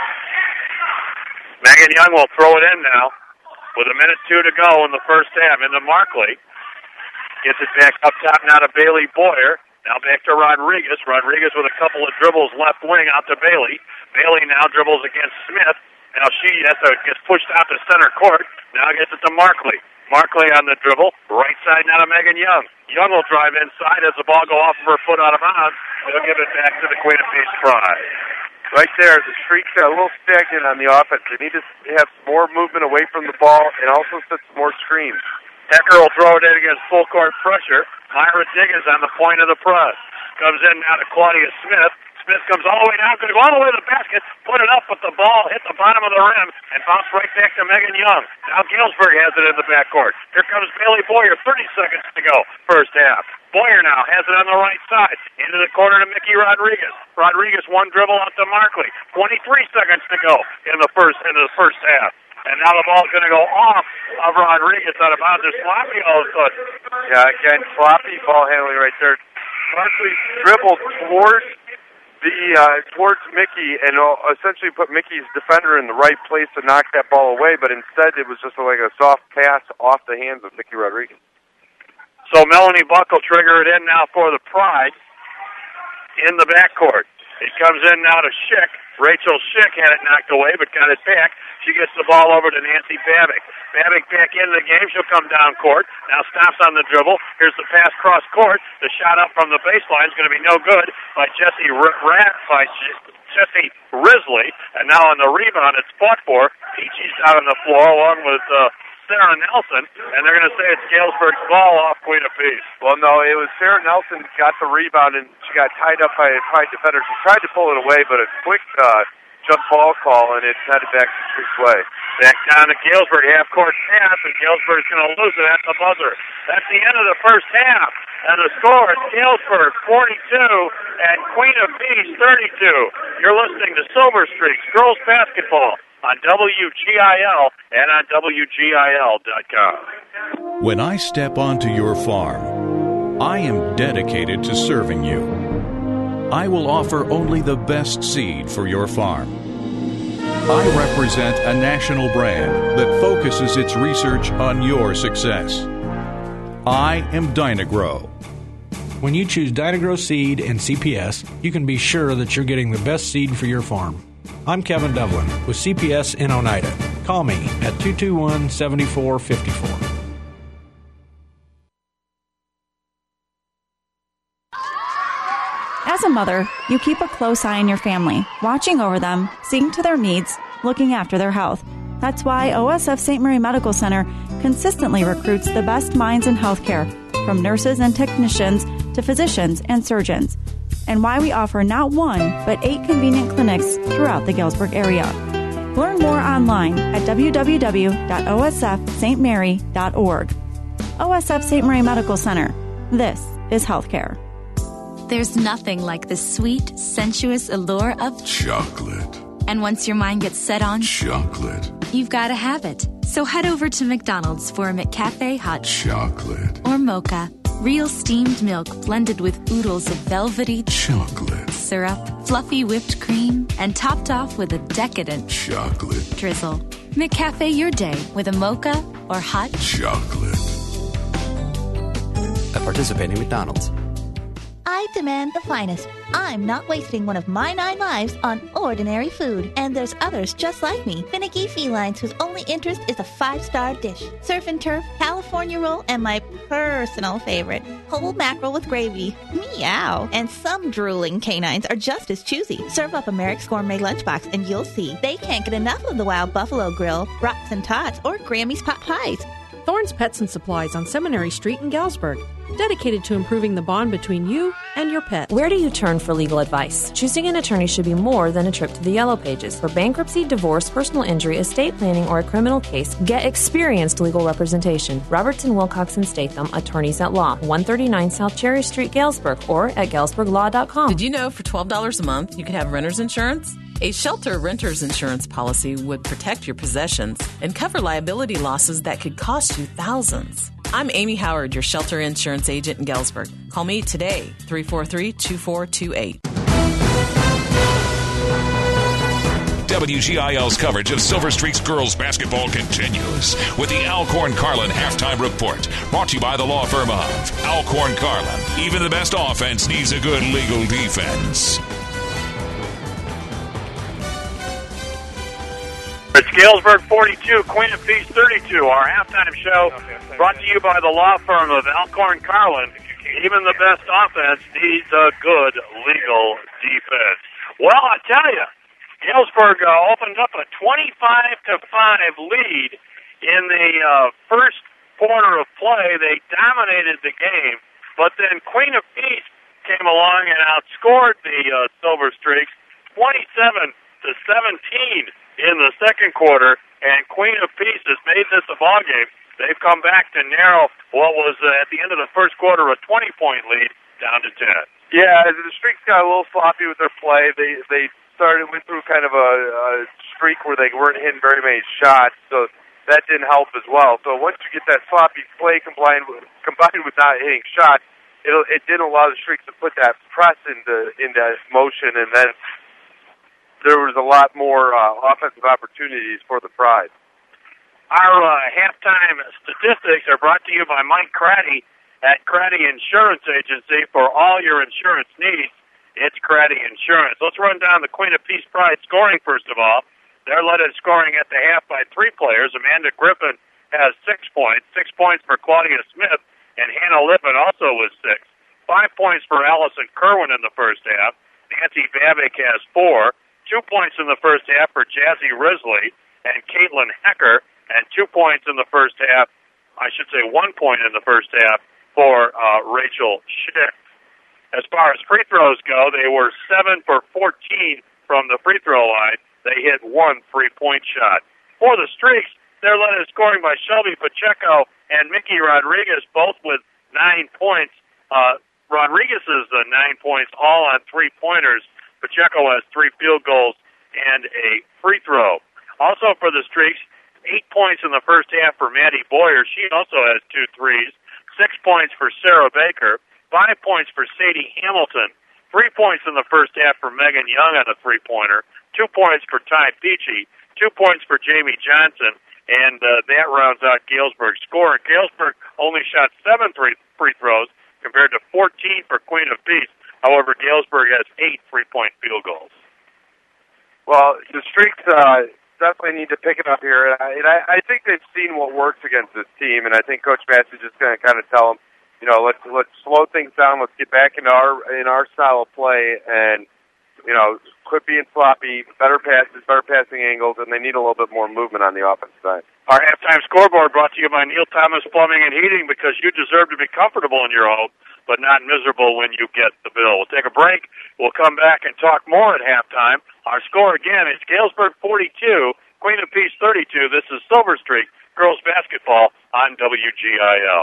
B: Megan Young will throw it in now with a minute two to go in the first half into Markley. Gets it back up top now to Bailey Boyer. Now back to Rodriguez. Rodriguez with a couple of dribbles left wing out to Bailey. Bailey now dribbles against Smith. Now she has to, gets pushed out to center court. Now gets it to Markley. Markley on the dribble. Right side now to Megan Young. Young will drive inside as the ball go off of her foot out of bounds. They'll give it back to the Queen of Peace Pride.
C: Right there, the Streaks got a little stagnant on the offense. They need to have more movement away from the ball and also set some more screens.
B: Hecker will throw it in against full court pressure. Myra Diggins on the point of the press. Comes in now to Claudia Smith. Smith comes all the way down, going to go all the way to the basket, put it up, but the ball hit the bottom of the rim and bounced right back to Megan Young. Now Galesburg has it in the backcourt. Here comes Bailey Boyer, thirty seconds to go, first half. Boyer now has it on the right side, into the corner to Mickey Rodriguez. Rodriguez one dribble out to Markley. twenty-three seconds to go in the first into the first half. And now the ball's going to go off of Rodriguez out of bounds. They're sloppy all of a sudden.
C: Yeah, again, sloppy ball handling right there. Markley dribbled towards the uh, towards Mickey and uh, essentially put Mickey's defender in the right place to knock that ball away, but instead it was just like a soft pass off the hands of Mickey Rodriguez.
B: So Melanie Buck will trigger it in now for the Pride in the backcourt. It comes in now to Schick. Rachel Schick had it knocked away, but got it back. She gets the ball over to Nancy Babick. Babick back into the game. She'll come down court. Now stops on the dribble. Here's the pass cross court. The shot up from the baseline is going to be no good by Jessie R- Rat by Jessie Risley. And now on the rebound, it's fought for. Peachy's out on the floor along with uh, Sarah Nelson, and they're going to say it's Galesburg's ball off Queen of Peace.
C: Well, no, it was Sarah Nelson got the rebound, and she got tied up by a Pride defender. She tried to pull it away, but a quick uh, jump ball call, and it's headed back to Streaks way.
B: Back down to Galesburg, half-court pass, and Galesburg's going to lose it at the buzzer. That's the end of the first half, and the score is Galesburg forty-two and Queen of Peace thirty-two. You're listening to Silver Streaks Girls Basketball on W G I L and on W G I L dot com.
F: When I step onto your farm, I am dedicated to serving you. I will offer only the best seed for your farm. I represent a national brand that focuses its research on your success. I am Dynagrow.
D: When you choose Dynagrow Seed and C P S, you can be sure that you're getting the best seed for your farm. I'm Kevin Devlin with C P S in Oneida. Call me at two two one, seven four five four.
L: As a mother, you keep a close eye on your family, watching over them, seeing to their needs, looking after their health. That's why O S F Saint Mary Medical Center consistently recruits the best minds in healthcare, from nurses and technicians to physicians and surgeons, and why we offer not one, but eight convenient clinics throughout the Galesburg area. Learn more online at w w w dot o s f st mary dot org. O S F Saint Mary Medical Center. This is healthcare.
M: There's nothing like the sweet, sensuous allure of
A: chocolate.
M: And once your mind gets set on
A: chocolate,
M: you've got to have it. So head over to McDonald's for a McCafe hot
A: chocolate
M: or mocha. Real steamed milk blended with oodles of velvety
A: chocolate
M: syrup, fluffy whipped cream, and topped off with a decadent
A: chocolate
M: drizzle. McCafe your day with a mocha or hot
A: chocolate.
N: At participating McDonald's.
O: I demand the finest. I'm not wasting one of my nine lives on ordinary food. And there's others just like me. Finicky felines whose only interest is a five-star dish. Surf and turf, California roll, and my personal favorite, whole mackerel with gravy. Meow. And some drooling canines are just as choosy. Serve up America's Gourmet Lunchbox and you'll see. They can't get enough of the Wild Buffalo Grill, Brats and Tots, or Grammy's Pot Pies.
P: Thorne's Pets and Supplies on Seminary Street in Galesburg. Dedicated to improving the bond between you and your pet.
Q: Where do you turn for legal advice? Choosing an attorney should be more than a trip to the Yellow Pages. For bankruptcy, divorce, personal injury, estate planning, or a criminal case, get experienced legal representation. Robertson, Wilcox, and Statham, Attorneys at Law, one thirty-nine South Cherry Street, Galesburg, or at galesburg law dot com.
R: Did you know for twelve dollars a month you could have renter's insurance? A shelter renter's insurance policy would protect your possessions and cover liability losses that could cost you thousands. I'm Amy Howard, your shelter insurance agent in Galesburg. Call me today, three four three, two four two eight.
A: W G I L's coverage of Silver Streaks girls basketball continues with the Alcorn Carlin halftime report, brought to you by the law firm of Alcorn Carlin. Even the best offense needs a good legal defense.
B: It's Galesburg forty-two, Queen of Peace thirty-two. Our halftime show brought to you by the law firm of Alcorn Carlin. Even the best offense needs a good legal defense. Well, I tell you, Galesburg uh, opened up a twenty-five to five lead in the uh, first quarter of play. They dominated the game, but then Queen of Peace came along and outscored the uh, Silver Streaks twenty-seven to seventeen in the second quarter, and Queen of Peace has made this a ball game. They've come back to narrow what was uh, at the end of the first quarter a twenty-point lead down to ten.
C: Yeah, the Streaks got a little sloppy with their play. They they started went through kind of a, a streak where they weren't hitting very many shots, so that didn't help as well. So once you get that sloppy play combined with, combined with not hitting shots, it it didn't allow the Streaks to put that press into into motion, and then there was a lot more uh, offensive opportunities for the Pride.
B: Our uh, halftime statistics are brought to you by Mike Craddy at Craddy Insurance Agency. For all your insurance needs, it's Craddy Insurance. Let's run down the Queen of Peace Pride scoring first of all. They're led in scoring at the half by three players. Amanda Griffin has six points. Six points for Claudia Smith, and Hannah Lippin also with six. Five points for Allison Kerwin in the first half. Nancy Babick has four. Two points in the first half for Jazzy Risley and Caitlin Hecker, and two points in the first half, I should say one point in the first half, for uh, Rachel Schick. As far as free throws go, they were seven for fourteen from the free throw line. They hit one three-point shot. For the Streaks, they're led in scoring by Shelby Pacheco and Mickey Rodriguez, both with nine points. Uh, Rodriguez's uh, nine points, all on three-pointers. Pacheco has three field goals and a free throw. Also for the Streaks, eight points in the first half for Maddie Boyer. She also has two threes. Six points for Sarah Baker. Five points for Sadie Hamilton. Three points in the first half for Megan Young on a three-pointer. Two points for Ty Peachy. Two points for Jamie Johnson. And uh, that rounds out Galesburg's score. Galesburg only shot seven three free throws compared to fourteen for Queen of Peace. However, Galesburg has eight three-point field goals.
C: Well, the Streaks uh, definitely need to pick it up here, and, I, and I, I think they've seen what works against this team, and I think Coach Massey is just going to kind of tell them, you know, let's let's slow things down, let's get back in our in our style of play, and you know, quit being sloppy, better passes, better passing angles, and they need a little bit more movement on the offensive side.
B: Our halftime scoreboard brought to you by Neil Thomas Plumbing and Heating, because you deserve to be comfortable in your home, but not miserable when you get the bill. We'll take a break. We'll come back and talk more at halftime. Our score again is Galesburg forty-two, Queen of Peace thirty-two. This is Silver Streak girls basketball on W G I L.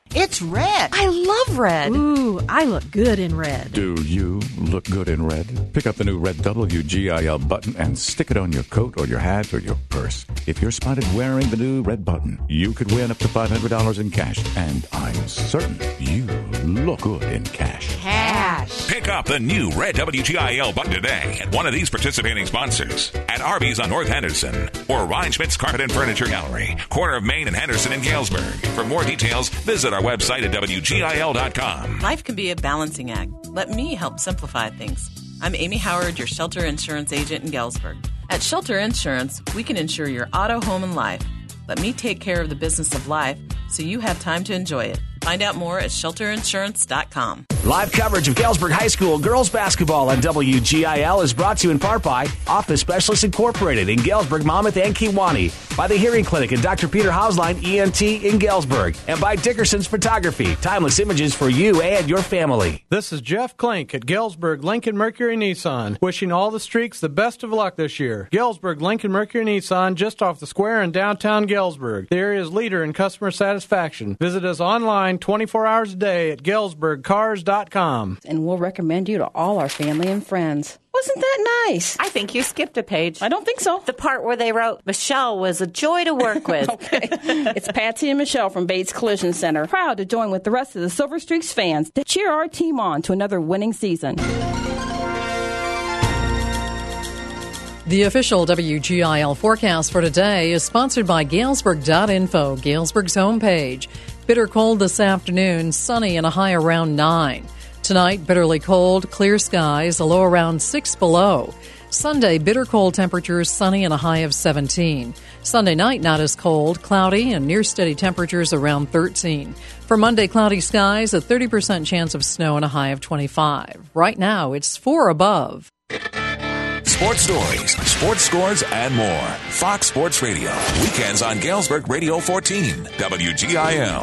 N: It's red.
P: I love red. Ooh, I look good in red.
F: Do you look good in red? Pick up the new red W G I L button and stick it on your coat or your hat or your purse. If you're spotted wearing the new red button, you could win up to five hundred dollars in cash. And I'm certain you look good in cash.
N: Cash.
A: Pick up the new red W G I L button today at one of these participating sponsors. At Arby's on North Henderson or Ryan Schmidt's Carpet and Furniture Gallery, corner of Main and Henderson in Galesburg. For more details, visit our website at W G I L dot com.
R: Life can be a balancing act. Let me help simplify things. I'm Amy Howard, your Shelter Insurance agent in Galesburg. At Shelter Insurance, we can insure your auto, home, and life. Let me take care of the business of life so you have time to enjoy it. Find out more at shelter insurance dot com.
J: Live coverage of Galesburg High School girls basketball on W G I L is brought to you in part by Office Specialists Incorporated in Galesburg, Monmouth, and Kewanee, by the Hearing Clinic and Doctor Peter Hauslein E N T in Galesburg, and by Dickerson's Photography, timeless images for you and your family.
D: This is Jeff Klink at Galesburg Lincoln Mercury Nissan, wishing all the Streaks the best of luck this year. Galesburg Lincoln Mercury Nissan, just off the square in downtown Galesburg, the area's leader in customer satisfaction. Visit us online twenty-four hours a day at galesburg cars dot com.
G: And we'll recommend you to all our family and friends. Wasn't that nice?
H: I think you skipped a page.
G: I don't think so.
H: The part where they wrote, Michelle was a joy to work with.
G: Okay. It's Patsy and Michelle from Bates Collision Center, proud to join with the rest of the Silver Streaks fans to cheer our team on to another winning season.
S: The official W G I L forecast for today is sponsored by Galesburg dot info, Galesburg's homepage. Bitter cold this afternoon, sunny and a high around nine. Tonight, bitterly cold, clear skies, a low around six below. Sunday, bitter cold temperatures, sunny and a high of seventeen. Sunday night, not as cold, cloudy and near steady temperatures around thirteen. For Monday, cloudy skies, a thirty percent chance of snow and a high of twenty-five. Right now, it's four above.
A: Sports stories, sports scores, and more. Fox Sports Radio. Weekends on Galesburg Radio fourteen, W G I L.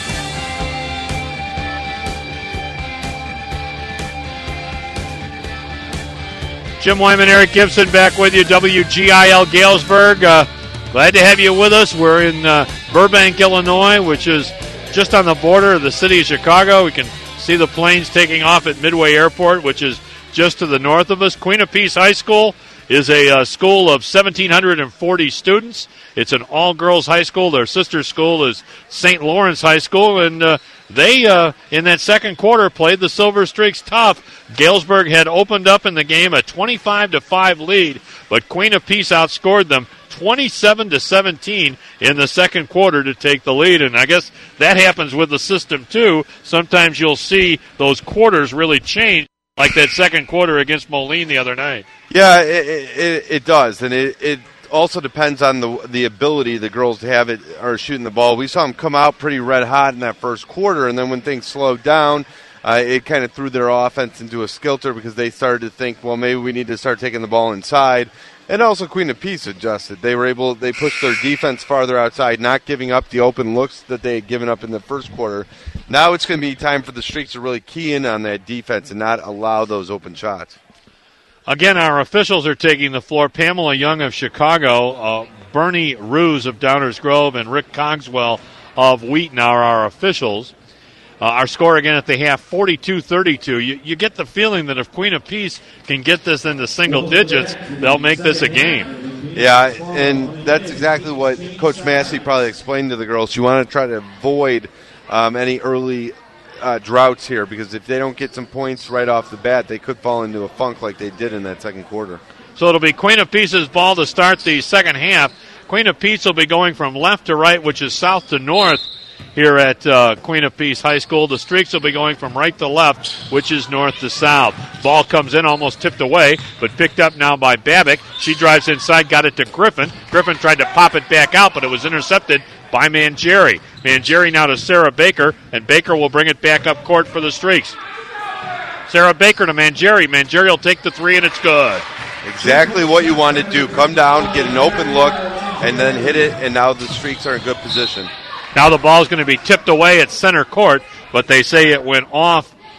B: Jim Wyman, Eric Gibson back with you, W G I L Galesburg. Uh, glad to have you with us. We're in uh, Burbank, Illinois, which is just on the border of the city of Chicago. We can see the planes taking off at Midway Airport, which is just to the north of us. Queen of Peace High School is a uh, school of one thousand seven hundred forty students. It's an all-girls high school. Their sister school is Saint Lawrence High School, and uh, they, uh, in that second quarter, played the Silver Streaks tough. Galesburg had opened up in the game a twenty-five to five lead, but Queen of Peace outscored them twenty-seven to seventeen in the second quarter to take the lead, and I guess that happens with the system, too. Sometimes you'll see those quarters really change, like that second quarter against Moline the other night.
C: Yeah, it, it, it does, and it, it also depends on the the ability the girls have it are shooting the ball. We saw them come out pretty red hot in that first quarter, and then when things slowed down, uh, it kind of threw their offense into a skilter because they started to think, well, maybe we need to start taking the ball inside. And also Queen of Peace adjusted. They were able, they pushed their defense farther outside, not giving up the open looks that they had given up in the first quarter. Now it's going to be time for the Streaks to really key in on that defense and not allow those open shots.
B: Again, our officials are taking the floor. Pamela Young of Chicago, uh, Bernie Ruse of Downers Grove, and Rick Cogswell of Wheaton are our officials. Uh, our score again at the half, forty-two thirty-two. You, you get the feeling that if Queen of Peace can get this into single digits, they'll make this a game.
C: Yeah, and that's exactly what Coach Massey probably explained to the girls. You want to try to avoid um, any early uh, droughts here, because if they don't get some points right off the bat, they could fall into a funk like they did in that second quarter.
B: So it'll be Queen of Peace's ball to start the second half. Queen of Peace will be going from left to right, which is south to north, here at uh, Queen of Peace High School. The Streaks will be going from right to left, which is north to south. Ball comes in, almost tipped away, but picked up now by Babick. She drives inside, got it to Griffin. Griffin tried to pop it back out, but it was intercepted by Mangieri. Mangieri now to Sarah Baker, and Baker will bring it back up court for the Streaks. Sarah Baker to Mangieri. Mangieri will take the three, and it's good.
C: Exactly what you want to do. Come down, get an open look, and then hit it, and now the Streaks are in good position.
B: Now the ball is going to be tipped away at center court, but they say it went off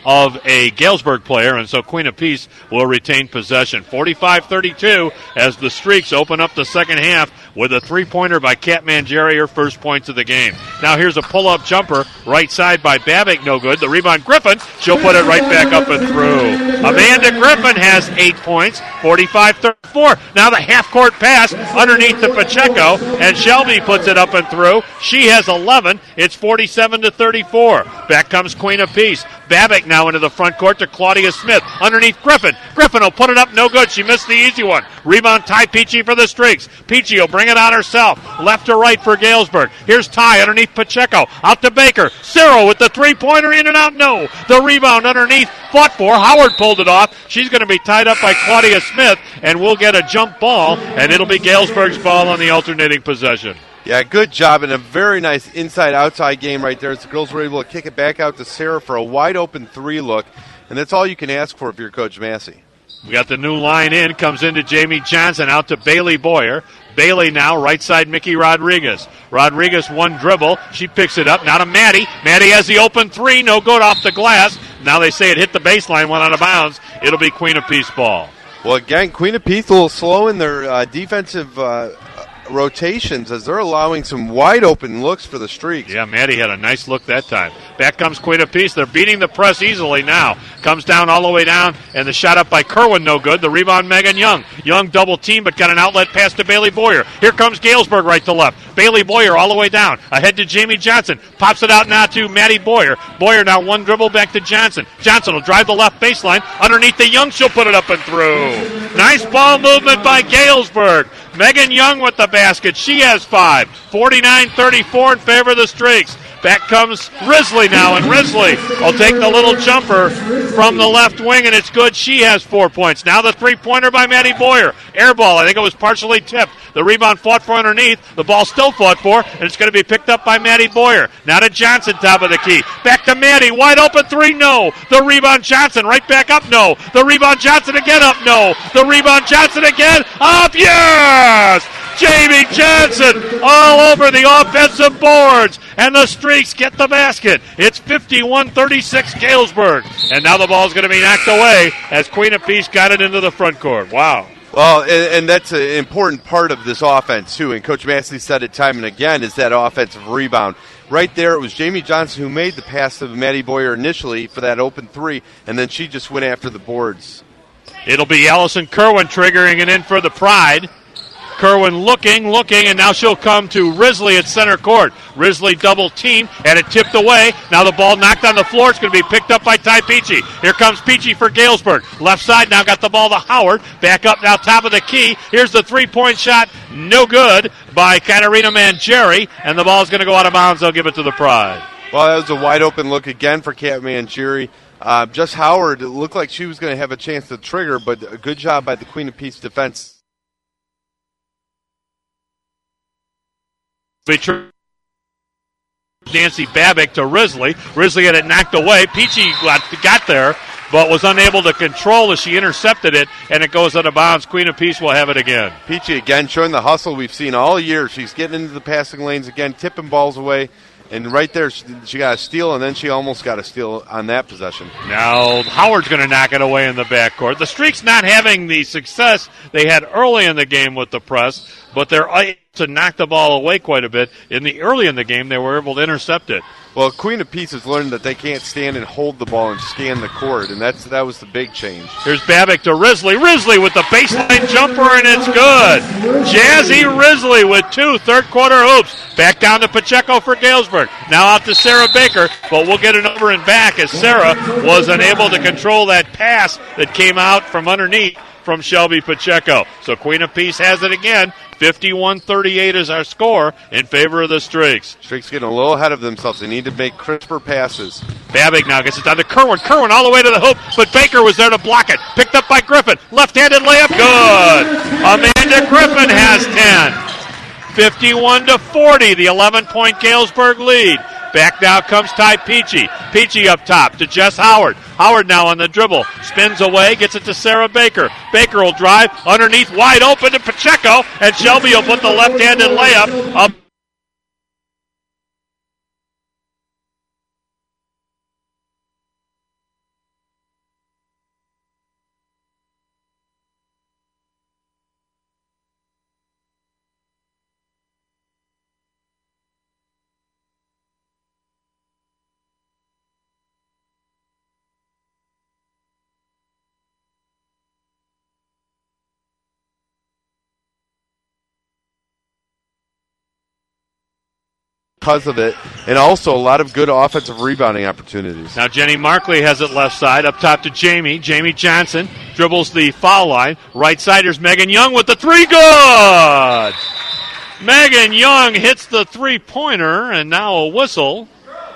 N: of a Galesburg player, and so Queen of Peace will retain possession. forty-five thirty-two as the Streaks open up the second half with a three-pointer by Kat Mangieri, her first points of the game. Now here's a pull-up jumper, right side by Babick, no good. The rebound, Griffin. She'll put it right back up and through. Amanda Griffin has eight points, forty-five thirty-four. Now the half-court pass underneath the Pacheco, and Shelby puts it up and through. She has eleven. It's forty-seven to thirty-four. Back comes Queen of Peace. Babick now into the front court to Claudia Smith. Underneath Griffin. Griffin will put it up, no good. She missed the easy one. Rebound, Ty Peachy for the Streaks. Peachy will bring it out herself. Left to right for Galesburg. Here's Ty underneath Pacheco. Out to Baker. Cyril with the three-pointer, in and out, no. The rebound underneath, fought for. Howard pulled it off. She's going to be tied up by Claudia Smith, and we'll get a jump ball, and it'll be Galesburg's ball on the alternating possession.
T: Yeah, good job, and a very nice inside-outside game right there as the girls were able to kick it back out to Sarah for a wide-open three look, and that's all you can ask for if you're Coach Massey.
N: We got the new line in, comes into Jamie Johnson, out to Bailey Boyer. Bailey now, right side Mickey Rodriguez. Rodriguez, one dribble. She picks it up, now to Maddie. Maddie has the open three, no good off the glass. Now they say it hit the baseline, went out of bounds. It'll be Queen of Peace ball.
T: Well, again, Queen of Peace a little slow in their uh, defensive uh, rotations as they're allowing some wide open looks for the Streaks.
N: Yeah, Maddie had a nice look that time. Back comes Queen of Peace. They're beating the press easily now. Comes down all the way down, and the shot up by Kerwin, no good. The rebound, Megan Young. Young double team, but got an outlet pass to Bailey Boyer. Here comes Galesburg right to left. Bailey Boyer all the way down. Ahead to Jamie Johnson. Pops it out now to Maddie Boyer. Boyer now one dribble back to Johnson. Johnson will drive the left baseline. Underneath the Young, she'll put it up and through. Nice ball movement by Galesburg. Megan Young with the basket. She has five. forty-nine thirty-four in favor of the Streaks. Back comes Risley now, and Risley will take the little jumper from the left wing, and it's good. She has four points. Now the three-pointer by Maddie Boyer. Air ball. I think it was partially tipped. The rebound fought for underneath. The ball still fought for, and it's going to be picked up by Maddie Boyer. Now to Johnson, top of the key. Back to Maddie. Wide open three, no. The rebound Johnson, right back up, no. The rebound Johnson again up, no. The rebound Johnson again up, yes! Jamie Johnson all over the offensive boards, and the Streaks get the basket. It's fifty-one thirty-six Galesburg, and now the ball's going to be knocked away as Queen of Peace got it into the front court. Wow.
T: Well, and, and that's an important part of this offense, too, and Coach Massey said it time and again, is that offensive rebound. Right there, it was Jamie Johnson who made the pass to Maddie Boyer initially for that open three, and then she just went after the boards.
N: It'll be Allison Kerwin triggering it in for the Pride. Kerwin looking, looking, and now she'll come to Risley at center court. Risley double team, had it tipped away. Now the ball knocked on the floor. It's going to be picked up by Ty Peachy. Here comes Peachy for Galesburg. Left side now got the ball to Howard. Back up now, top of the key. Here's the three-point shot. No good by Katarina Mangieri, and the ball's going to go out of bounds. They'll give it to the Pride.
T: Well, that was a wide-open look again for Kat Mangieri. Uh, Jess Howard, it looked like she was going to have a chance to trigger, but a good job by the Queen of Peace defense.
N: Nancy Babick to Risley. Risley had it knocked away. Peachy got, got there, but was unable to control as she intercepted it, and it goes out of bounds. Queen of Peace will have it again.
T: Peachy again showing the hustle we've seen all year. She's getting into the passing lanes again, tipping balls away. And right there, she got a steal, and then she almost got a steal on that possession.
N: Now, Howard's going to knock it away in the backcourt. The Streaks not having the success they had early in the game with the press, but they're able to knock the ball away quite a bit. In the early in the game, they were able to intercept it.
T: Well, Queen of Peace has learned that they can't stand and hold the ball and scan the court, and that's that was the big change.
N: Here's Babick to Risley. Risley with the baseline jumper, and it's good. Jazzy Risley with two third-quarter hoops. Back down to Pacheco for Galesburg. Now out to Sarah Baker, but we'll get it over and back as Sarah was unable to control that pass that came out from underneath from Shelby Pacheco. So Queen of Peace has it again. fifty-one thirty-eight is our score in favor of the Streaks.
T: Streaks getting a little ahead of themselves. They need to make crisper passes.
N: Babick now gets it down to Kerwin. Kerwin all the way to the hoop, but Baker was there to block it. Picked up by Griffin. Left-handed layup. Good. Amanda Griffin has ten. fifty-one to forty, the eleven-point Galesburg lead. Back now comes Ty Peachy. Peachy up top to Jess Howard. Howard now on the dribble. Spins away, gets it to Sarah Baker. Baker will drive underneath, wide open to Pacheco, and Shelby will put the left-handed layup up.
T: because of it, and also a lot of good offensive rebounding opportunities.
N: Now Jenny Markley has it left side, up top to Jamie. Jamie Johnson dribbles the foul line. Right side, here's Megan Young with the three. Good! Megan Young hits the three-pointer, and now a whistle.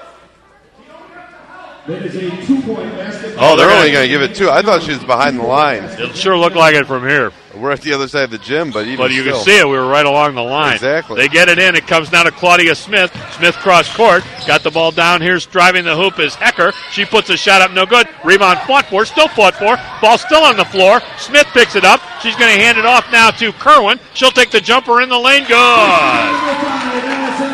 T: Oh, they're only going to give it two. I thought she was behind the line.
N: It sure looked like it from here.
T: We're at the other side of the gym, but even
N: But you
T: still.
N: can see it. We were right along the line.
T: Exactly.
N: They get it in. It comes down to Claudia Smith. Smith cross court. Got the ball down. Here's driving the hoop is Hecker. She puts a shot up. No good. Rebound fought for. Still fought for. Ball still on the floor. Smith picks it up. She's going to hand it off now to Kerwin. She'll take the jumper in the lane. Good.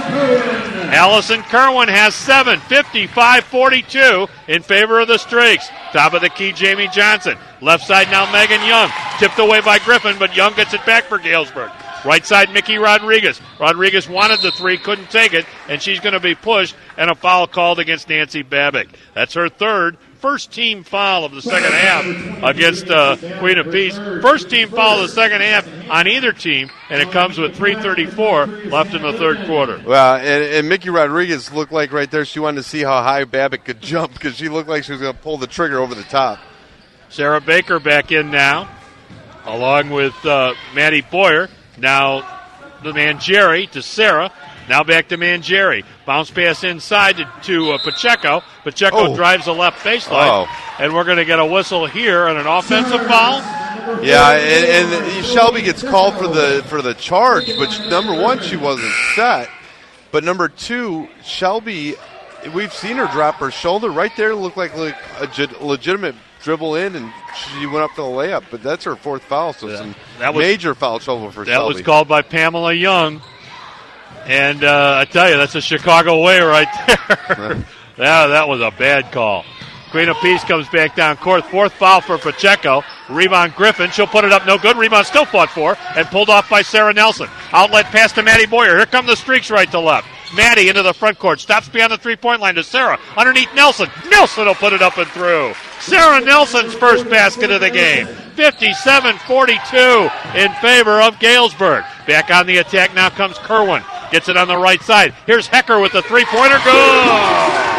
N: Allison Kerwin has seven, fifty-five forty-two in favor of the Streaks. Top of the key, Jamie Johnson. Left side now, Megan Young. Tipped away by Griffin, but Young gets it back for Galesburg. Right side, Mickey Rodriguez. Rodriguez wanted the three, couldn't take it, and she's going to be pushed, and a foul called against Nancy Babick. That's her third. First team foul of the second half against uh, Queen of Peace. First team foul of the second half on either team, and it comes with three thirty-four left in the third quarter.
T: Well, and, and Mickey Rodriguez looked like right there she wanted to see how high Babbitt could jump because she looked like she was going to pull the trigger over the top.
N: Sarah Baker back in now, along with uh, Maddie Boyer. Now the man Jerry to Sarah. Now back to Mangieri. Bounce pass inside to, to uh, Pacheco. Pacheco
T: Oh.
N: drives the left baseline.
T: Oh.
N: And we're going to get a whistle here on an offensive foul.
T: Yeah, and, and Shelby gets called for the for the charge, but she- number one, she wasn't set. But number two, Shelby, we've seen her drop her shoulder right there. Looked like, like a ge- legitimate dribble in, and she went up to the layup. But that's her fourth foul, so some
N: that was-
T: major foul trouble for
N: That
T: Shelby.
N: was called by Pamela Young. And uh, I tell you, that's a Chicago way right there. yeah, that was a bad call. Queen of Peace comes back down court. Fourth foul for Pacheco. Rebound Griffin. She'll put it up. No good. Rebound still fought for and pulled off by Sarah Nelson. Outlet pass to Maddie Boyer. Here come the Streaks right to left. Maddie into the front court. Stops beyond the three-point line to Sarah. Underneath Nelson. Nelson will put it up and through. Sarah Nelson's first basket of the game. fifty-seven forty-two in favor of Galesburg. Back on the attack now comes Kerwin. Gets it on the right side. Here's Hecker with the three-pointer. Good!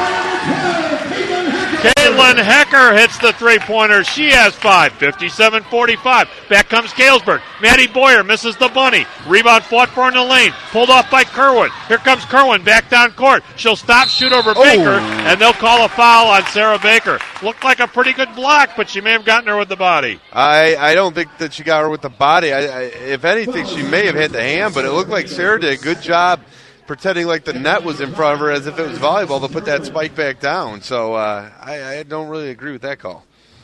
N: Caitlin Hecker hits the three-pointer. She has five. fifty-seven forty-five. Back comes Galesburg. Maddie Boyer misses the bunny. Rebound fought for in the lane. Pulled off by Kerwin. Here comes Kerwin back down court. She'll stop, shoot over
T: Oh.
N: Baker, and they'll call a foul on Sarah Baker. Looked like a pretty good block, but she may have gotten her with the body.
T: I, I don't think that she got her with the body. I, I, if anything, she may have hit the hand, but it looked like Sarah did a good job pretending like the net was in front of her as if it was volleyball to put that spike back down. So uh, I, I don't really agree with that call.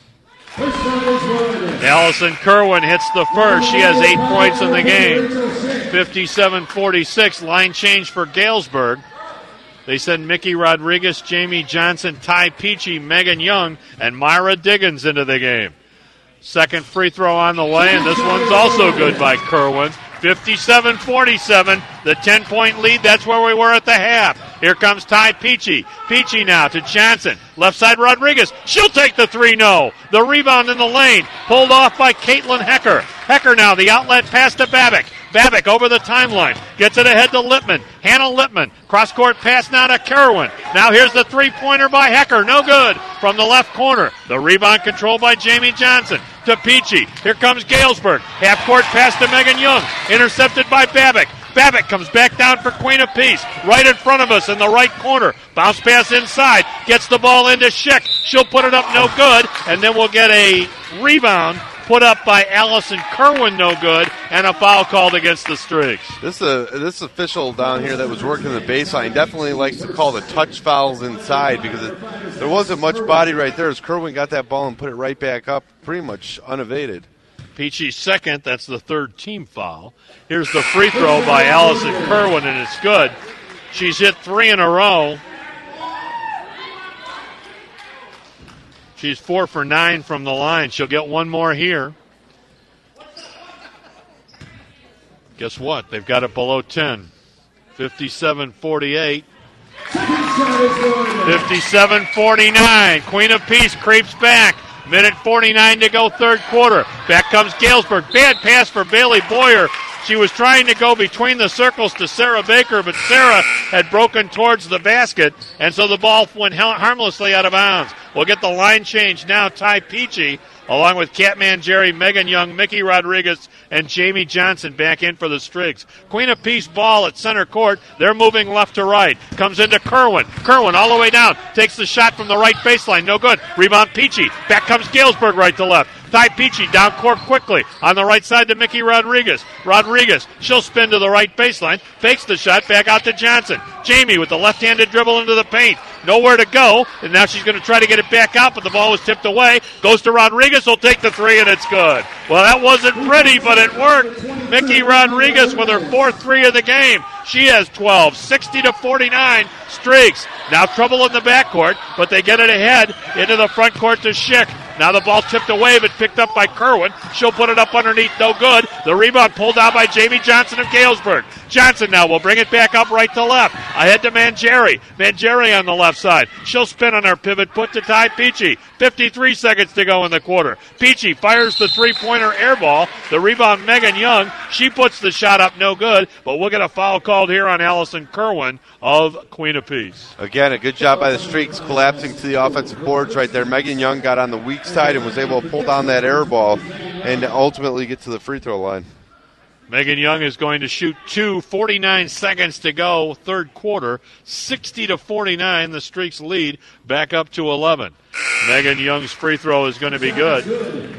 N: Allison Kerwin hits the first. She has eight points in the game. fifty-seven forty-six. Line change for Galesburg. They send Mickey Rodriguez, Jamie Johnson, Ty Peachy, Megan Young, and Myra Diggins into the game. Second free throw on the way, and this one's also good by Kerwin. fifty-seven forty-seven, the ten-point lead. That's where we were at the half. Here comes Ty Peachy. Peachy now to Johnson. Left side Rodriguez. She'll take the three, no. The rebound in the lane. Pulled off by Caitlin Hecker. Hecker now, the outlet pass to Babick. Babick over the timeline. Gets it ahead to Lippman. Hannah Lippman. Cross-court pass now to Kerwin. Now here's the three-pointer by Hecker. No good from the left corner. The rebound controlled by Jamie Johnson. To Peachy. Here comes Galesburg. Half-court pass to Megan Young. Intercepted by Babick. Babick comes back down for Queen of Peace. Right in front of us in the right corner. Bounce pass inside. Gets the ball into Schick. She'll put it up no good. And then we'll get a rebound put up by Allison Kerwin, no good, and a foul called against the Streaks.
T: This uh, this official down here that was working the baseline definitely likes to call the touch fouls inside because it, there wasn't much body right there as Kerwin got that ball and put it right back up pretty much unevaded.
N: Peachy's second. That's the third team foul. Here's the free throw by Allison Kerwin, and it's good. She's hit three in a row. She's four for nine from the line. She'll get one more here. Guess what? They've got it below ten. fifty-seven forty-eight. fifty-seven forty-nine. Queen of Peace creeps back. Minute forty-nine to go, third quarter. Back comes Galesburg. Bad pass for Bailey Boyer. She was trying to go between the circles to Sarah Baker, but Sarah had broken towards the basket, and so the ball went harmlessly out of bounds. We'll get the line change now. Ty Peachy, along with Catman Jerry, Megan Young, Mickey Rodriguez, and Jamie Johnson back in for the Strigs. Queen of Peace ball at center court. They're moving left to right. Comes into Kerwin. Kerwin all the way down. Takes the shot from the right baseline. No good. Rebound Peachy. Back comes Galesburg right to left. Ty Peachy down court quickly. On the right side to Mickey Rodriguez. Rodriguez, she'll spin to the right baseline. Fakes the shot. Back out to Johnson. Jamie with the left-handed dribble into the paint. Nowhere to go. And now she's going to try to get it back out, but the ball was tipped away. Goes to Rodriguez. Will take the three, and it's good. Well, that wasn't pretty, but it worked. Mickey Rodriguez with her fourth three of the game. She has twelve, sixty to forty-nine. Streaks. Now trouble in the backcourt, but they get it ahead into the front court to Schick. Now the ball tipped away, but picked up by Kerwin. She'll put it up underneath, no good. The rebound pulled out by Jamie Johnson of Galesburg. Johnson now will bring it back up right to left. Ahead to Mangieri. Mangieri on the left side. She'll spin on her pivot, put to Ty Peachy. fifty-three seconds to go in the quarter. Peachy fires the three-pointer air ball. The rebound, Megan Young. She puts the shot up, no good, but we'll get a foul called here on Allison Kerwin of Queen of Peace.
T: Again, a good job by the Streaks collapsing to the offensive boards right there. Megan Young got on the weak side and was able to pull down that air ball and ultimately get to the free throw line.
N: Megan Young is going to shoot two, forty-nine seconds to go, third quarter, sixty to forty-nine. The Streaks lead back up to eleven. Megan Young's free throw is going to be good.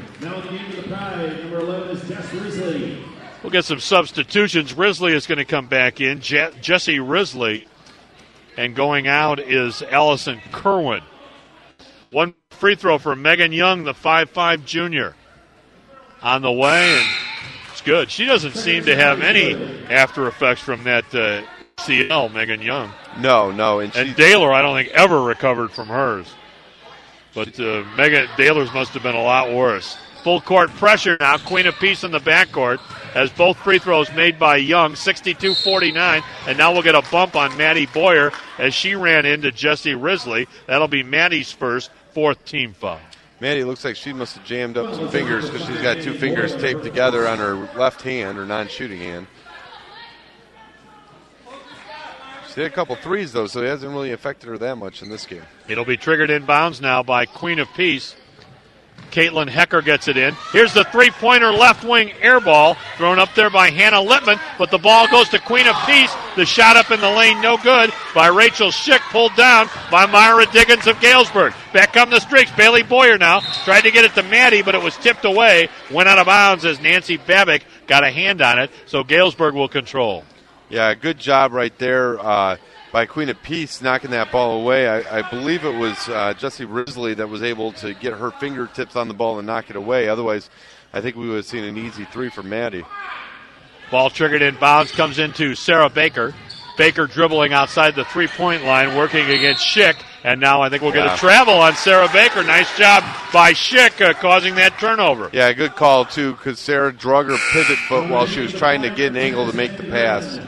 N: We'll get some substitutions. Risley is going to come back in. Je- Jesse Risley. And going out is Allison Kerwin. One free throw for Megan Young, the five five junior. On the way, and it's good. She doesn't seem to have any after effects from that uh, C L, Megan Young.
T: No, no. And,
N: and Daylor, I don't think, ever recovered from hers. But uh, Megan Daylor's must have been a lot worse. Full court pressure now. Queen of Peace in the backcourt has both free throws made by Young, sixty-two forty-nine. And now we'll get a bump on Maddie Boyer as she ran into Jesse Risley. That'll be Maddie's first, fourth team foul.
T: Maddie looks like she must have jammed up some fingers because she's got two fingers taped together on her left hand, her non-shooting hand. She hit a couple threes, though, so it hasn't really affected her that much in this game.
N: It'll be triggered inbounds now by Queen of Peace. Caitlin Hecker gets it in. Here's the three-pointer left wing air ball thrown up there by Hannah Lippman, but the ball goes to Queen of Peace. The shot up in the lane, no good, by Rachel Schick, pulled down by Myra Diggins of Galesburg. Back come the Streaks. Bailey Boyer now tried to get it to Maddie, but it was tipped away, went out of bounds as Nancy Babick got a hand on it, so Galesburg will control.
T: Yeah, good job right there uh, by Queen of Peace knocking that ball away. I, I believe it was uh, Jessie Risley that was able to get her fingertips on the ball and knock it away. Otherwise, I think we would have seen an easy three from Maddie.
N: Ball triggered in bounds, comes into Sarah Baker. Baker dribbling outside the three-point line, working against Schick. And now I think we'll get yeah. a travel on Sarah Baker. Nice job by Schick uh, causing that turnover.
T: Yeah, good call, too, because Sarah drug her pivot foot while she was trying to get an angle to make the pass.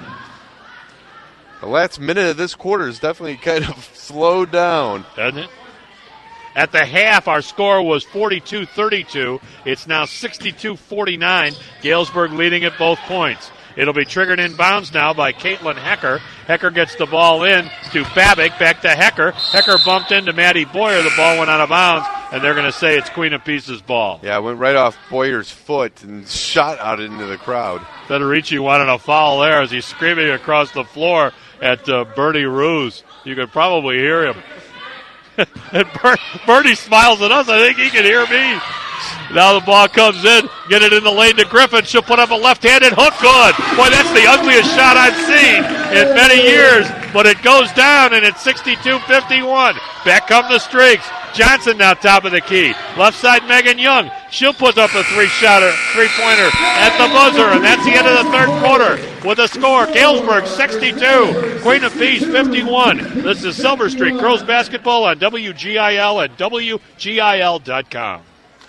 T: The last minute of this quarter is definitely kind of slowed down.
N: Doesn't it? At the half, our score was forty-two thirty-two. It's now sixty-two forty-nine. Galesburg leading at both points. It'll be triggered in bounds now by Caitlin Hecker. Hecker gets the ball in to Babick, back to Hecker. Hecker bumped into Maddie Boyer. The ball went out of bounds, and they're going to say it's Queen of Peace's ball.
T: Yeah, it went right off Boyer's foot and shot out into the crowd.
N: Federici wanted a foul there as he's screaming across the floor at uh, Bertie Ruse. You could probably hear him. And Ber- Bertie smiles at us. I think he can hear me. Now the ball comes in. Get it in the lane to Griffin. She'll put up a left-handed hook. Good. Boy, that's the ugliest shot I've seen in many years. But it goes down, and it's sixty-two fifty-one. Back come the Streaks. Johnson now top of the key. Left side, Megan Young. She'll put up a three-shotter, three-pointer at the buzzer, and that's the end of the third quarter. With a score, Galesburg sixty-two, Queen of Peace fifty-one. This is Silver Streak Girls Basketball on W G I L and W G I L dot com.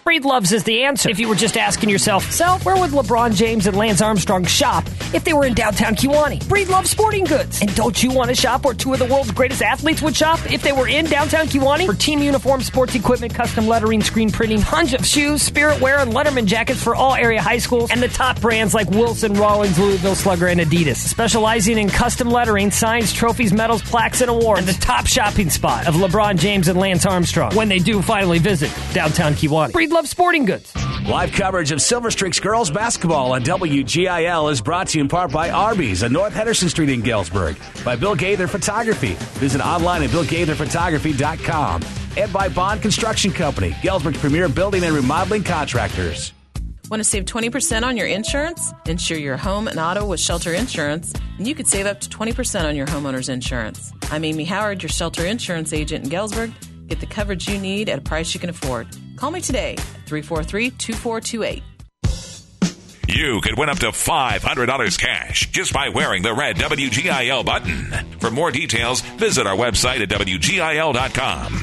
U: Breedlove's is the answer. If you were just asking yourself, so where would LeBron James and Lance Armstrong shop if they were in downtown Kewanee? Breedlove Sporting Goods. And don't you want to shop where two of the world's greatest athletes would shop if they were in downtown Kewanee? For team uniforms, sports equipment, custom lettering, screen printing, tons of shoes, Spirit wear, and Letterman jackets for all area high schools, and the top brands like Wilson, Rawlings, Louisville Slugger, and Adidas. Specializing in custom lettering, signs, trophies, medals, plaques, and awards. And the top shopping spot of LeBron James and Lance Armstrong when they do finally visit downtown Kewanee. Breedlove Sporting Goods.
J: Live coverage of Silver Streaks girls basketball on W G I L is brought to you in part by Arby's on North Henderson Street in Galesburg, by Bill Gaither Photography. Visit online at bill gaither photography dot com. And by Bond Construction Company, Galesburg's premier building and remodeling contractors.
R: Want to save twenty percent on your insurance? Insure your home and auto with Shelter Insurance, and you could save up to twenty percent on your homeowner's insurance. I'm Amy Howard, your Shelter Insurance agent in Galesburg. Get the coverage you need at a price you can afford. Call me today at three four three, two four two eight.
A: You could win up to five hundred dollars cash just by wearing the red W G I L button. For more details, visit our website at W G I L dot com.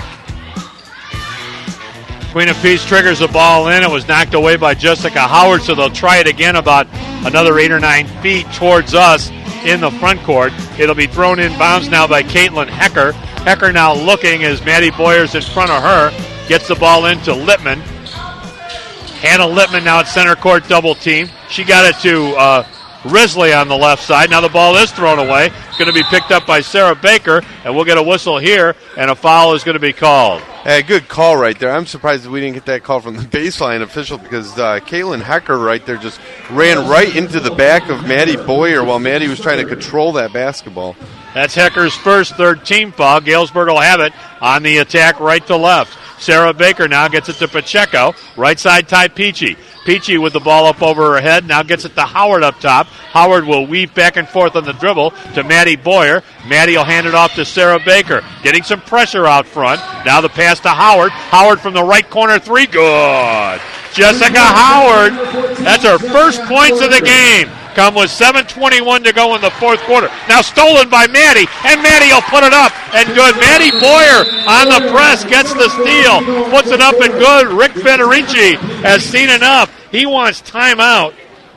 N: Queen of Peace triggers the ball in. It was knocked away by Jessica Howard, so they'll try it again about another eight or nine feet towards us in the front court. It'll be thrown in bounds now by Caitlin Hecker. Hecker now looking as Maddie Boyer's in front of her. Gets the ball into Littman. Hannah Littman now at center court double team. She got it to uh, Risley on the left side. Now the ball is thrown away. It's going to be picked up by Sarah Baker, and we'll get a whistle here, and a foul is going to be called.
T: Hey, good call right there. I'm surprised that we didn't get that call from the baseline official because uh, Caitlin Hecker right there just ran right into the back of Maddie Boyer while Maddie was trying to control that basketball.
N: That's Hecker's first third team foul. Galesburg will have it on the attack right to left. Sarah Baker now gets it to Pacheco. Right side, Ty Peachy. Peachy with the ball up over her head. Now gets it to Howard up top. Howard will weave back and forth on the dribble to Maddie Boyer. Maddie will hand it off to Sarah Baker. Getting some pressure out front. Now the pass to Howard. Howard from the right corner three. Good. Jessica Howard. That's her first points of the game. Come with seven twenty-one to go in the fourth quarter. Now stolen by Maddie, and Maddie will put it up, and good. Maddie Boyer on the press gets the steal, puts it up and good. Rick Federici has seen enough. He wants timeout.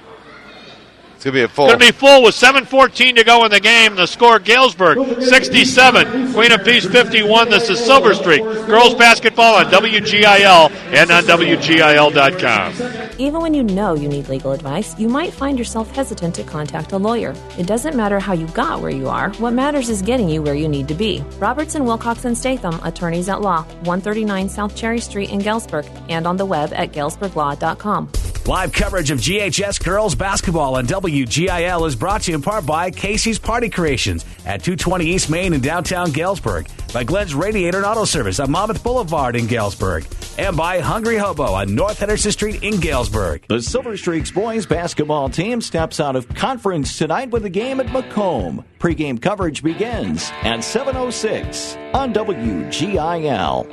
T: It's going to be a full.
N: Going to be full with seven fourteen to go in the game. The score, Galesburg sixty-seven, Queen of Peace fifty-one. This is Silver Streak. Girls basketball on W G I L and on W G I L dot com.
Q: Even when you know you need legal advice, you might find yourself hesitant to contact a lawyer. It doesn't matter how you got where you are. What matters is getting you where you need to be. Robertson, Wilcox, and Statham, attorneys at law, one thirty-nine South Cherry Street in Galesburg, and on the web at galesburg law dot com.
J: Live coverage of G H S girls basketball on W G I L is brought to you in part by Casey's Party Creations at two twenty East Main in downtown Galesburg, by Glenn's Radiator and Auto Service on Monmouth Boulevard in Galesburg, and by Hungry Hobo on North Henderson Street in Galesburg.
V: The Silver Streaks boys basketball team steps out of conference tonight with a game at Macomb. Pre-game coverage begins at seven oh six on W G I L.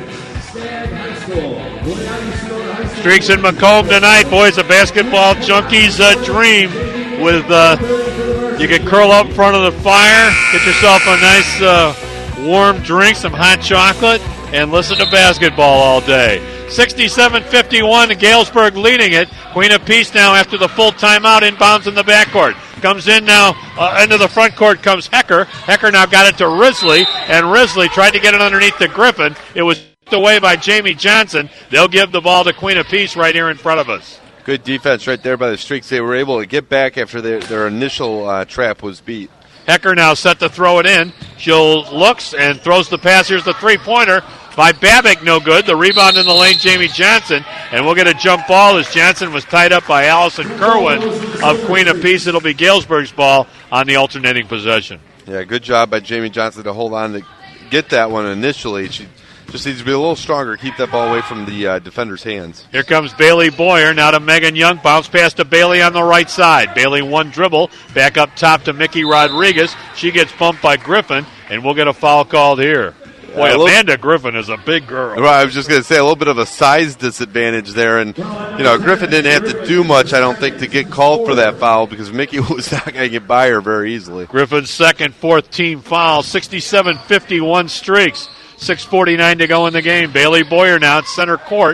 N: Streaks in Macomb tonight, boys. A basketball junkie's uh, dream. With uh, you can curl up in front of the fire, get yourself a nice uh, warm drink, some hot chocolate, and listen to basketball all day. sixty-seven fifty-one, Galesburg leading it. Queen of Peace now after the full timeout, inbounds in the backcourt. Comes in now, uh, into the front court comes Hecker. Hecker now got it to Risley, and Risley tried to get it underneath to Griffin. It was away by Jamie Johnson. They'll give the ball to Queen of Peace right here in front of us.
T: Good defense right there by the Streaks. They were able to get back after their, their initial uh, trap was beat.
N: Hecker now set to throw it in. She'll looks and throws the pass. Here's the three-pointer by Babick, no good. The rebound in the lane, Jamie Johnson. And we'll get a jump ball as Johnson was tied up by Allison Kerwin of Queen of Peace. It'll be Galesburg's ball on the alternating possession.
T: Yeah, good job by Jamie Johnson to hold on to get that one initially. She just needs to be a little stronger, keep that ball away from the uh, defender's hands.
N: Here comes Bailey Boyer, now to Megan Young. Bounce pass to Bailey on the right side. Bailey one dribble, back up top to Mickey Rodriguez. She gets bumped by Griffin, and we'll get a foul called here. Boy, yeah, Amanda little, Griffin is a big girl.
T: Right, I was just going to say a little bit of a size disadvantage there. And, you know, Griffin didn't have to do much, I don't think, to get called for that foul because Mickey was not going to get by her very easily.
N: Griffin's second, fourth team foul, sixty-seven fifty-one Streaks. six forty-nine to go in the game. Bailey Boyer now at center court.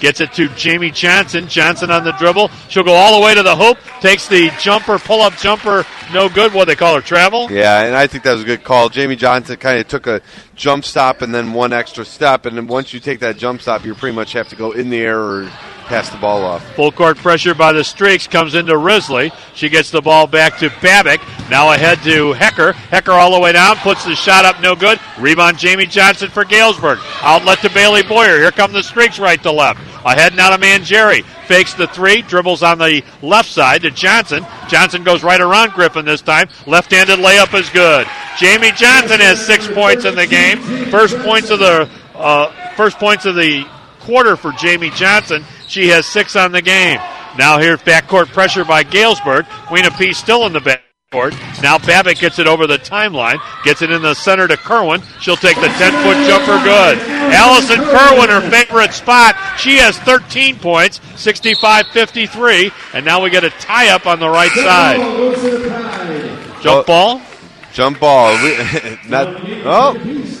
N: Gets it to Jamie Johnson. Johnson on the dribble. She'll go all the way to the hoop. Takes the jumper, pull-up jumper. No good. What they call her, travel?
T: Yeah, and I think that was a good call. Jamie Johnson kind of took a jump stop and then one extra step. And then once you take that jump stop, you pretty much have to go in the air or pass the ball off.
N: Full court pressure by the Streaks comes into Risley. She gets the ball back to Babick. Now ahead to Hecker. Hecker all the way down, puts the shot up, no good. Rebound Jamie Johnson for Galesburg. Outlet to Bailey Boyer. Here come the Streaks right to left. Ahead now to Mangieri. Fakes the three, dribbles on the left side to Johnson. Johnson goes right around Griffin this time. Left-handed layup is good. Jamie Johnson has six points in the game. First points of the uh, first points of the quarter for Jamie Johnson. She has six on the game. Now here's backcourt pressure by Galesburg. Queen of Peace still in the backcourt. Now Babbitt gets it over the timeline. Gets it in the center to Kerwin. She'll take the ten-foot jumper good. Allison Kerwin, her favorite spot. She has thirteen points, sixty-five fifty-three. And now we get a tie-up on the right side. Jump ball?
T: Jump ball. We, not, oh.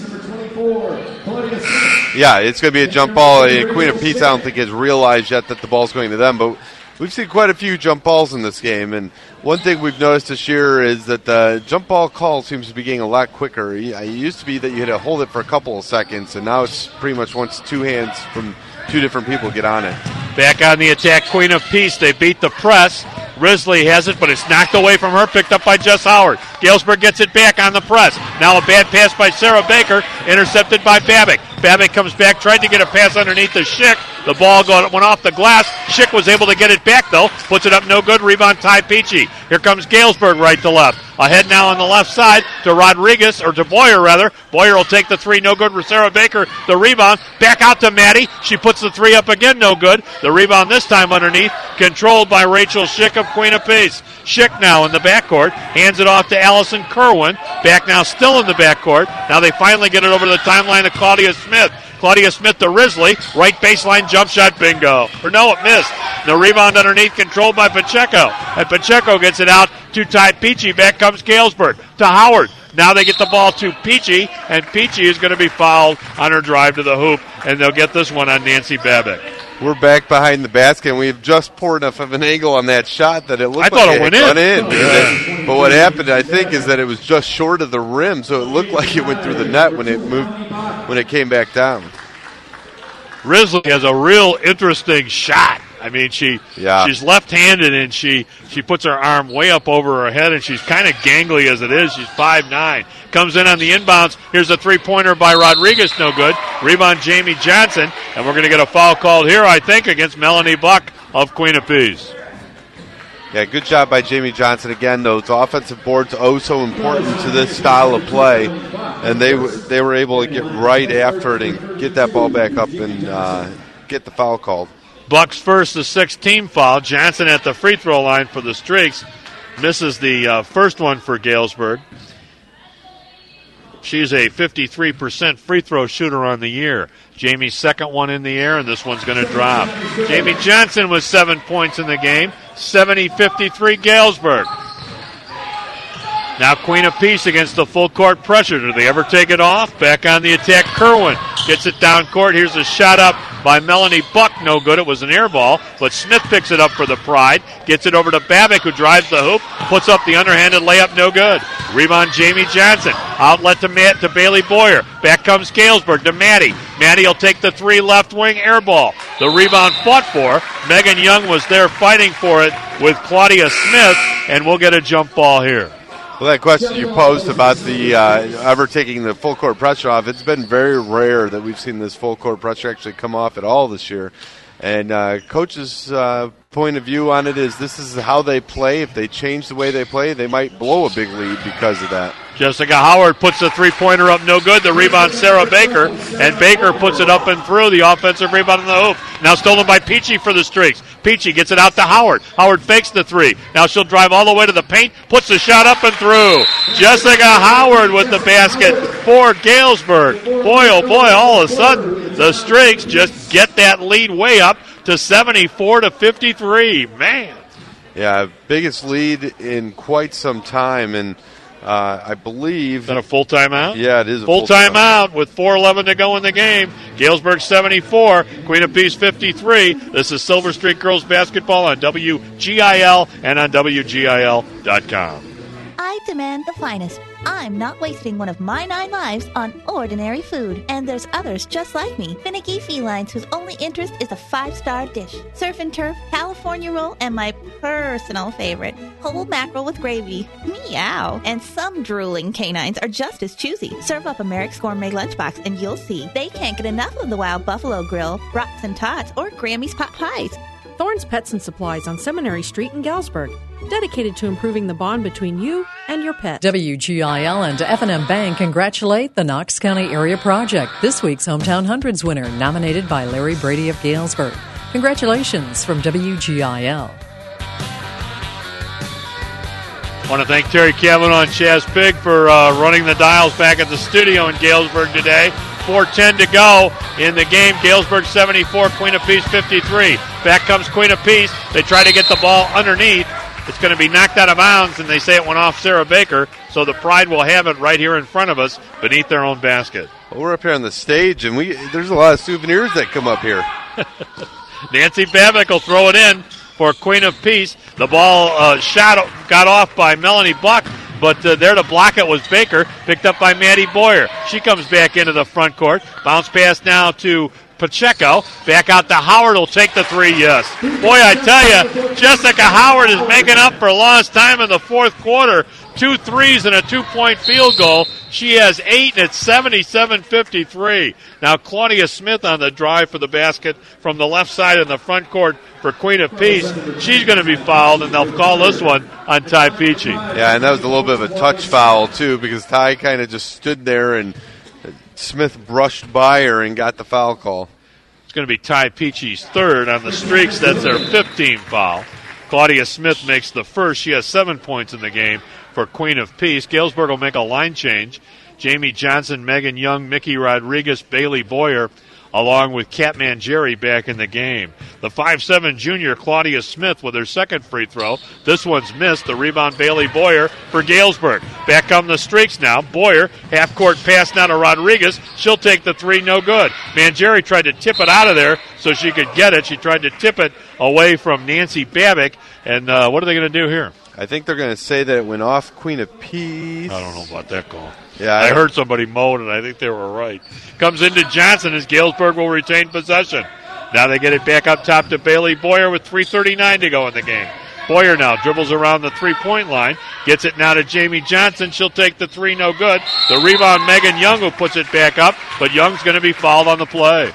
T: Yeah, it's going to be a jump ball. Queen of Peace, I don't think, has realized yet that the ball's going to them, but we've seen quite a few jump balls in this game, and one thing we've noticed this year is that the jump ball call seems to be getting a lot quicker. It used to be that you had to hold it for a couple of seconds, and now it's pretty much once two hands from two different people get on it.
N: Back on the attack, Queen of Peace. They beat the press. Risley has it, but it's knocked away from her, picked up by Jess Howard. Galesburg gets it back on the press. Now a bad pass by Sarah Baker, intercepted by Babick. Babick comes back, tried to get a pass underneath the Schick. The ball got, went off the glass. Schick was able to get it back, though. Puts it up no good. Rebound, Ty Peachy. Here comes Galesburg right to left. Ahead now on the left side to Rodriguez, or to Boyer, rather. Boyer will take the three, no good for Sarah Baker. The rebound, back out to Maddie. She puts the three up again, no good. The rebound this time underneath, controlled by Rachel Schick of Queen of Peace. Schick now in the backcourt, hands it off to Allison Kerwin. Back now still in the backcourt. Now they finally get it over to the timeline to Claudia Smith. Claudia Smith to Risley. Right baseline jump shot, bingo. Or no, it missed. The rebound underneath, controlled by Pacheco. And Pacheco gets it out to Ty Peachy. Back comes Galesburg to Howard. Now they get the ball to Peachy, and Peachy is going to be fouled on her drive to the hoop, and they'll get this one on Nancy Babick.
T: We're back behind the basket, and we've just poured enough of an angle on that shot that it looked
N: I
T: like
N: thought it,
T: it
N: went
T: went
N: in.
T: in. Yeah. But what happened, I think, is that it was just short of the rim, so it looked like it went through the net when it moved, when it came back down.
N: Risley has a real interesting shot. I mean, she
T: yeah.
N: she's left-handed, and she, she puts her arm way up over her head, and she's kind of gangly as it is. She's five nine. Comes in on the inbounds. Here's a three-pointer by Rodriguez, no good. Rebound Jamie Johnson, and we're going to get a foul called here, I think, against Melanie Buck of Queen of Peace.
T: Yeah, good job by Jamie Johnson. Again, those offensive boards oh so important to this style of play, and they they were able to get right after it and get that ball back up and uh, get the foul called.
N: Bucks first, the sixth team foul. Johnson at the free throw line for the Streaks. Misses the uh, first one for Galesburg. She's a fifty-three percent free throw shooter on the year. Jamie's second one in the air, and this one's going to drop. Jamie Johnson with seven points in the game. seventy fifty-three Galesburg. Now Queen of Peace against the full court pressure. Do they ever take it off? Back on the attack, Kerwin gets it down court. Here's a shot up by Melanie Buck. No good. It was an air ball, but Smith picks it up for the Pride. Gets it over to Babick, who drives the hoop. Puts up the underhanded layup. No good. Rebound Jamie Johnson. Outlet to Matt to Bailey Boyer. Back comes Galesburg to Maddie. Maddie will take the three left wing air ball. The rebound fought for. Megan Young was there fighting for it with Claudia Smith, and we'll get a jump ball here.
T: Well, that question you posed about the uh, ever taking the full court pressure off, it's been very rare that we've seen this full court pressure actually come off at all this year. And uh, coach's uh, point of view on it is this is how they play. If they change the way they play, they might blow a big lead because of that.
N: Jessica Howard puts the three-pointer up, no good. The rebound, Sarah Baker, and Baker puts it up and through. The offensive rebound in the hoop. Now stolen by Peachy for the Streaks. Peachy gets it out to Howard. Howard fakes the three. Now she'll drive all the way to the paint, puts the shot up and through. Jessica Howard with the basket for Galesburg. Boy, oh boy, all of a sudden, the Streaks just get that lead way up to seventy-four to fifty-three. Man.
T: Yeah, biggest lead in quite some time, and Uh, I believe.
N: Is that a full timeout?
T: Yeah, it is a
N: full,
T: full
N: timeout time with four eleven to go in the game. Galesburg seventy-four, Queen of Peace fifty-three. This is Silver Streak Girls Basketball on W G I L and on W G I L dot com.
O: I demand the finest. I'm not wasting one of my nine lives on ordinary food. And there's others just like me. Finicky felines whose only interest is a five-star dish. Surf and turf, California roll, and my personal favorite, whole mackerel with gravy. Meow. And some drooling canines are just as choosy. Serve up America's Gourmet Lunchbox and you'll see they can't get enough of the Wild Buffalo Grill, brats and tots, or Grammy's Pot Pies.
P: Thorne's Pets and Supplies on Seminary Street in Galesburg. Dedicated to improving the bond between you and your pet.
S: W G I L and F and M Bank congratulate the Knox County Area Project, this week's Hometown Hundreds winner, nominated by Larry Brady of Galesburg. Congratulations from W G I L.
N: I want to thank Terry Kavanaugh and Chaz Pig for uh, running the dials back at the studio in Galesburg today. four ten to go in the game. Galesburg seventy-four, Queen of Peace fifty-three. Back comes Queen of Peace. They try to get the ball underneath. It's going to be knocked out of bounds, and they say it went off Sarah Baker, so the Pride will have it right here in front of us beneath their own basket.
T: Well, we're up here on the stage, and we there's a lot of souvenirs that come up here.
N: Nancy Babick will throw it in for Queen of Peace. The ball uh, shot got off by Melanie Buck, but uh, there to block it was Baker, picked up by Maddie Boyer. She comes back into the front court. Bounce pass now to Pacheco. Back out to Howard, will take the three, yes. Boy, I tell you, Jessica Howard is making up for lost time in the fourth quarter. Two threes and a two-point field goal. She has eight, and it's seventy-seven fifty-three. Now Claudia Smith on the drive for the basket from the left side in the front court for Queen of Peace. She's going to be fouled, and they'll call this one on Ty Peachy.
T: Yeah, and that was a little bit of a touch foul, too, because Ty kind of just stood there, and Smith brushed by her and got the foul call.
N: It's going to be Ty Peachy's third on the Streaks. That's their fifteenth foul. Claudia Smith makes the first. She has seven points in the game for Queen of Peace. Galesburg will make a line change. Jamie Johnson, Megan Young, Mickey Rodriguez, Bailey Boyer, along with Catman Jerry back in the game. The five seven junior Claudia Smith with her second free throw. This one's missed. The rebound, Bailey Boyer for Galesburg. Back come the Streaks now. Boyer, half-court pass now to Rodriguez. She'll take the three, no good. Mangieri tried to tip it out of there so she could get it. She tried to tip it away from Nancy Babick. And uh, what are they going to do here?
T: I think they're going to say that it went off Queen of Peace.
N: I don't know about that call.
T: Yeah,
N: I, I heard somebody moan, and I think they were right. Comes into Johnson as Galesburg will retain possession. Now they get it back up top to Bailey Boyer with three thirty-nine to go in the game. Boyer now dribbles around the three-point line, gets it now to Jamie Johnson. She'll take the three, no good. The rebound, Megan Young, who puts it back up, but Young's going to be fouled on the play.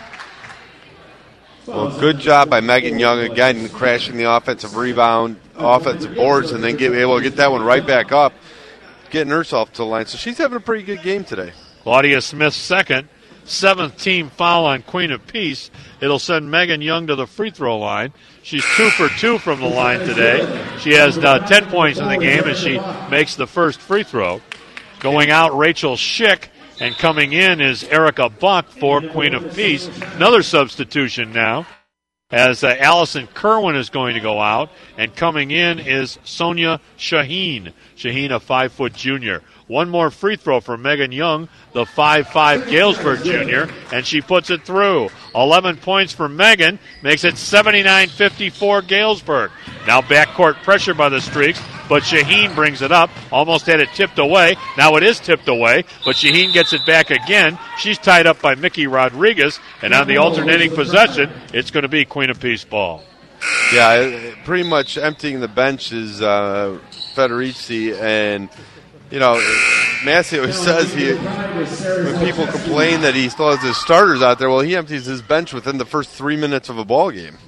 T: Well, good job by Megan Young, again, crashing the offensive rebound, offensive boards, and then get, able to get that one right back up, getting herself to the line. So she's having a pretty good game today.
N: Claudia Smith second, seventh team foul on Queen of Peace. It'll send Megan Young to the free throw line. She's two for two from the line today. She has uh, ten points in the game as she makes the first free throw. Going out, Rachel Schick. And coming in is Erica Buck for Queen of Peace. Another substitution now as uh, Allison Kerwin is going to go out. And coming in is Sonia Shaheen. Shaheen, a five-foot junior. One more free throw for Megan Young, the five five Galesburg junior, and she puts it through. eleven points for Megan, makes it seventy-nine fifty-four Galesburg. Now backcourt pressure by the Streaks, but Shaheen brings it up. Almost had it tipped away. Now it is tipped away, but Shaheen gets it back again. She's tied up by Mickey Rodriguez, and on the alternating possession, it's going to be Queen of Peace ball.
T: Yeah, pretty much emptying the bench is uh, Federici, and you know, Massey always says he, when people complain that he still has his starters out there, well, he empties his bench within the first three minutes of a ball game.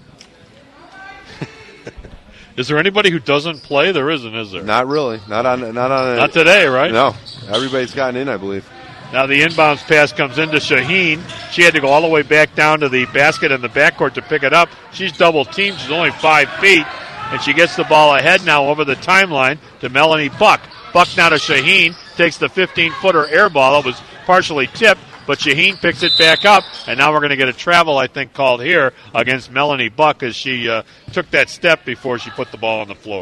N: Is there anybody who doesn't play? There isn't, is there?
T: Not really. Not on. Not on. A,
N: Not today, right?
T: No. Everybody's gotten in, I believe.
N: Now the inbounds pass comes into Shaheen. She had to go all the way back down to the basket in the backcourt to pick it up. She's double teamed. She's only five feet, and she gets the ball ahead now over the timeline to Melanie Buck. Buck now to Shaheen, takes the fifteen-footer air ball. It was partially tipped, but Shaheen picks it back up, and now we're going to get a travel, I think, called here against Melanie Buck as she uh, took that step before she put the ball on the floor.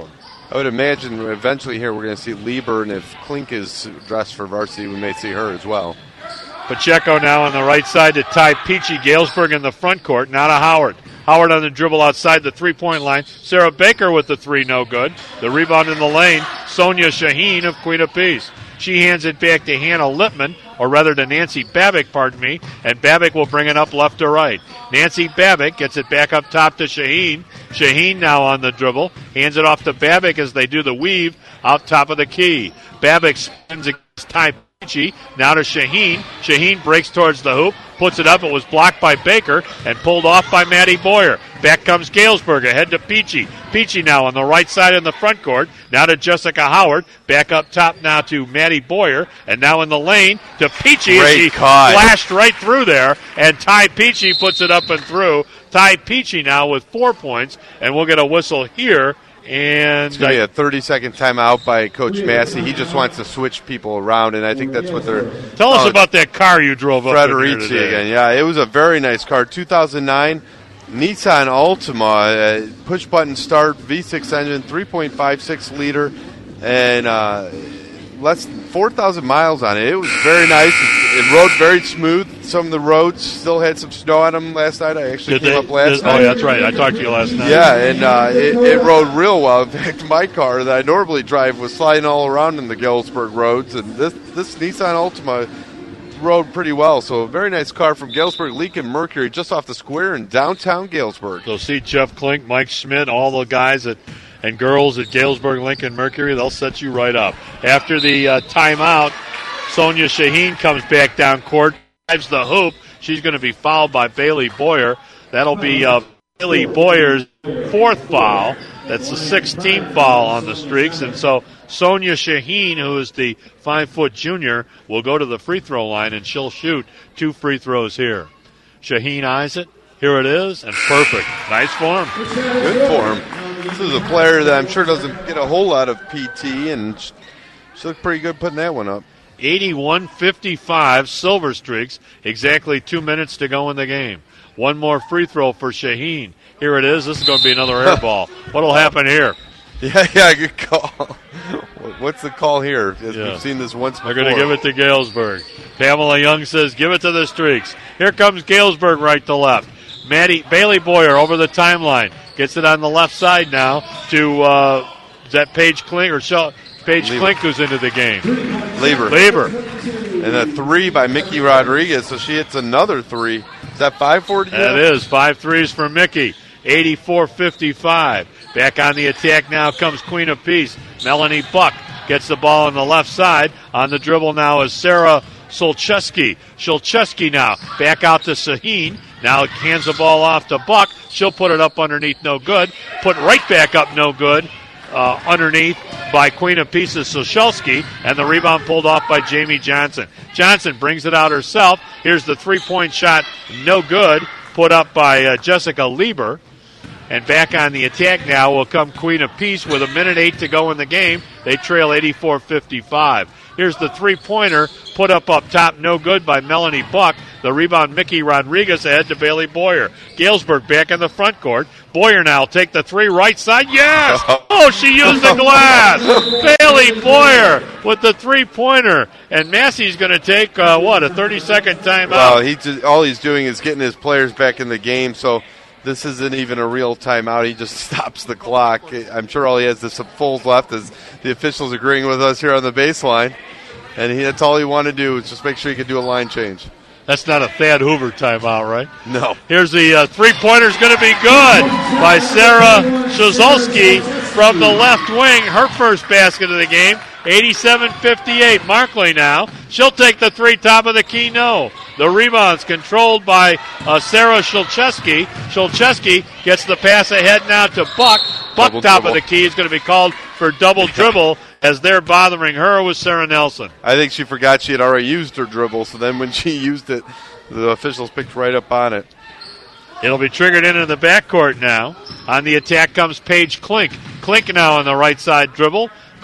T: I would imagine eventually here we're going to see Lieber, and if Klink is dressed for varsity, we may see her as well.
N: Pacheco now on the right side to Ty Peachy. Galesburg in the front court, now to Howard. Howard on the dribble outside the three-point line. Sarah Baker with the three, no good. The rebound in the lane, Sonia Shaheen of Queen of Peace. She hands it back to Hannah Lippman, or rather to Nancy Babick, pardon me, and Babick will bring it up left to right. Nancy Babick gets it back up top to Shaheen. Shaheen now on the dribble, hands it off to Babick as they do the weave out top of the key. Babick spins against Ty Peachy, now to Shaheen. Shaheen breaks towards the hoop, puts it up. It was blocked by Baker and pulled off by Maddie Boyer. Back comes Galesburg, ahead to Peachy. Peachy now on the right side in the front court. Now to Jessica Howard. Back up top now to Maddie Boyer. And now in the lane to Peachy.
T: Great
N: as she
T: cut.
N: flashed right through there. And Ty Peachy puts it up and through. Ty Peachy now with four points. And we'll get a whistle here. And
T: it's going to be a thirty-second timeout by Coach Massey. He just wants to switch people around, and I think that's what they're...
N: Tell us uh, about that car you drove up in here today.
T: Again. Yeah, it was a very nice car. two thousand nine Nissan Altima, uh, push-button start, V six engine, three point five six liter, and uh, less than four thousand miles on it. It was very nice. It, it rode very smooth. Some of the roads still had some snow on them last night. I actually
N: did
T: came
N: they,
T: up last
N: did,
T: night.
N: Oh, yeah, that's right. I talked to you last night.
T: Yeah, and uh, it, it rode real well. In fact, my car that I normally drive was sliding all around in the Galesburg roads, and this, this Nissan Altima rode pretty well. So a very nice car from Galesburg Lincoln Mercury just off the square in downtown Galesburg.
N: So see Jeff Klink, Mike Schmidt, all the guys that and girls at Galesburg Lincoln Mercury, they'll set you right up. After the uh, timeout, Sonia Shaheen comes back down court, drives the hoop. She's going to be fouled by Bailey Boyer. That'll be uh, Bailey Boyer's fourth foul. That's the sixteenth foul on the Streaks. And so Sonia Shaheen, who is the five-foot junior, will go to the free throw line, and she'll shoot two free throws here. Shaheen eyes it. Here it is, and perfect. Nice form.
T: Good form. This is a player that I'm sure doesn't get a whole lot of P T, and she looked pretty good putting that one up.
N: eighty-one fifty-five, Silver Streaks. Exactly two minutes to go in the game. One more free throw for Shaheen. Here it is. This is going to be another air ball. What'll happen here?
T: Yeah, yeah, good call. What's the call here? Yeah. We've seen this once before.
N: They're going to give it to Galesburg. Pamela Young says, give it to the Streaks. Here comes Galesburg right to left. Maddie Bailey Boyer over the timeline. Gets it on the left side now to, uh, is that Paige Klink or Shel- Paige Lieber. Klink who's into the game?
T: Lieber.
N: Lieber.
T: And a three by Mickey Rodriguez, so she hits another three. Is that five for you?
N: That is. Five threes for Mickey. eighty-four fifty-five. Back on the attack now comes Queen of Peace. Melanie Buck gets the ball on the left side. On the dribble now is Sarah Solcheski. Solcheski now back out to Shaheen. Now hands the ball off to Buck. She'll put it up underneath, no good. Put right back up, no good. Uh, underneath by Queen of Pieces, Soshelski, and the rebound pulled off by Jamie Johnson. Johnson brings it out herself. Here's the three-point shot, no good, put up by uh, Jessica Lieber. And back on the attack now will come Queen of Peace with a minute eight to go in the game. They trail eighty-four fifty-five. Here's the three-pointer, put up up top, no good by Melanie Buck. The rebound, Mickey Rodriguez ahead to Bailey Boyer. Galesburg back in the front court. Boyer now will take the three right side. Yes! Oh, she used the glass! Bailey Boyer with the three-pointer. And Massey's going to take, uh, what, a thirty-second timeout?
T: Well, he just, all he's doing is getting his players back in the game, so this isn't even a real timeout. He just stops the clock. I'm sure all he has is some fulls left as the officials agreeing with us here on the baseline. And he, that's all he wanted to do is just make sure he could do a line change.
N: That's not a Thad Hoover timeout, right?
T: No.
N: Here's the uh, three-pointer's going to be good by Sarah Shazolski from the left wing. Her first basket of the game, eighty-seven fifty-eight. Markley now. She'll take the three, top of the key, no. The rebound's controlled by uh, Sarah Shulcheski. Shulcheski gets the pass ahead now to Buck. Buck, double top dribble. Of the key, is going to be called for double dribble as they're bothering her with Sarah Nelson.
T: I think she forgot she had already used her dribble, so then when she used it, the officials picked right up on it.
N: It'll be triggered into the backcourt now. On the attack comes Paige Klink. Klink now on the right side dribble.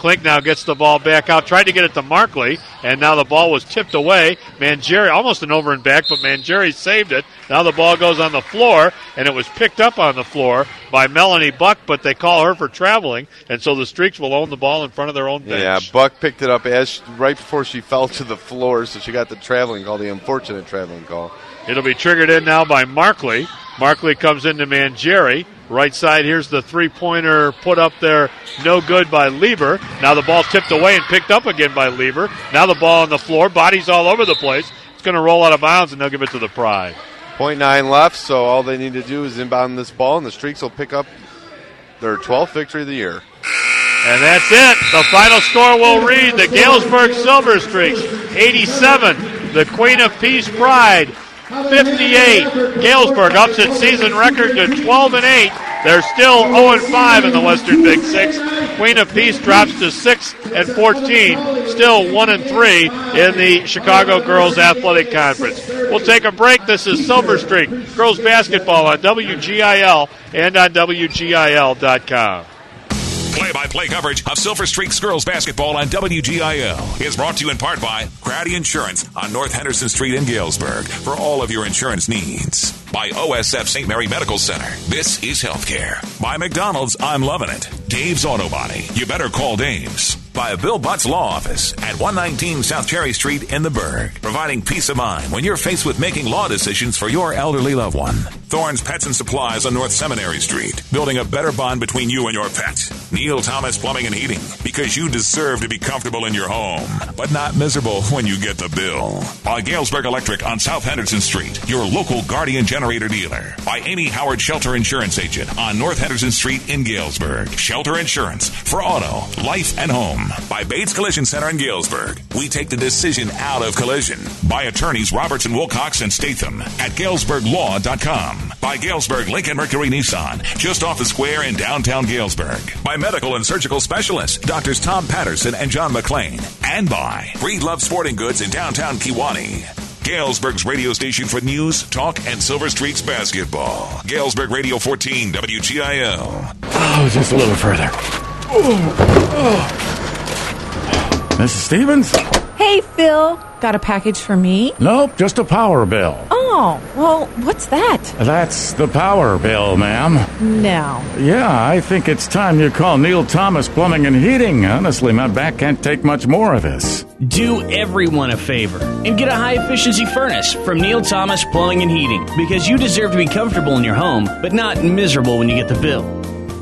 N: Klink now gets the ball back out, tried to get it to Markley, and now the ball was tipped away. Mangieri, almost an over and back, but Mangieri saved it. Now the ball goes on the floor, and it was picked up on the floor by Melanie Buck, but they call her for traveling, and so the Streaks will own the ball in front of their own bench.
T: Yeah, Buck picked it up as right before she fell to the floor, so she got the traveling call, the unfortunate traveling call.
N: It'll be triggered in now by Markley. Markley comes into Mangieri. Right side, here's the three-pointer put up there, no good by Lieber. Now the ball tipped away and picked up again by Lieber. Now the ball on the floor, bodies all over the place. It's going to roll out of bounds, and they'll give it to the Pride.
T: point nine left, so all they need to do is inbound this ball, and the Streaks will pick up their twelfth victory of the year.
N: And that's it. The final score will read the Galesburg Silver Streaks, eighty-seven. The Queen of Peace Pride, fifty-eight. Galesburg ups its season record to twelve and eight. They're still oh and five in the Western Big Six. Queen of Peace drops to six and fourteen, still one and three in the Chicago Girls Athletic Conference. We'll take a break. This is Silver Streak Girls Basketball on W G I L and on W G I L dot com.
A: Play-by-play coverage of Silver Streaks Girls Basketball on W G I L is brought to you in part by Crowdy Insurance on North Henderson Street in Galesburg for all of your insurance needs. By O S F Saint Mary Medical Center. This is healthcare. By McDonald's, I'm loving it. Dave's Auto Body. You better call Dave's. By Bill Butt's Law Office at one nineteen South Cherry Street in the Burg, providing peace of mind when you're faced with making law decisions for your elderly loved one. Thorne's Pets and Supplies on North Seminary Street, building a better bond between you and your pet. Neil Thomas Plumbing and Heating, because you deserve to be comfortable in your home, but not miserable when you get the bill. By Galesburg Electric on South Henderson Street, your local Guardian generator dealer. By Amy Howard Shelter Insurance Agent on North Henderson Street in Galesburg. Shelter Insurance for auto, life, and home. By Bates Collision Center in Galesburg. We take the decision out of collision. By attorneys Robertson, Wilcox, and Statham at Galesburg Law dot com. By Galesburg Lincoln Mercury Nissan, just off the square in downtown Galesburg. By medical and surgical specialists, Doctors Tom Patterson and John McLean. And by Breedlove Sporting Goods in downtown Kewanee. Galesburg's radio station for news, talk, and Silver Streaks basketball. Galesburg Radio fourteen, W G I L.
E: Oh, just a little further. Oh, oh. Missus Stevens?
I: Hey, Phil. Got a package for me?
E: Nope, just a power bill.
I: Oh, well, what's that?
E: That's the power bill, ma'am.
I: No.
E: Yeah, I think it's time you call Neil Thomas Plumbing and Heating. Honestly, my back can't take much more of this.
W: Do everyone a favor and get a high-efficiency furnace from Neil Thomas Plumbing and Heating, because you deserve to be comfortable in your home, but not miserable when you get the bill.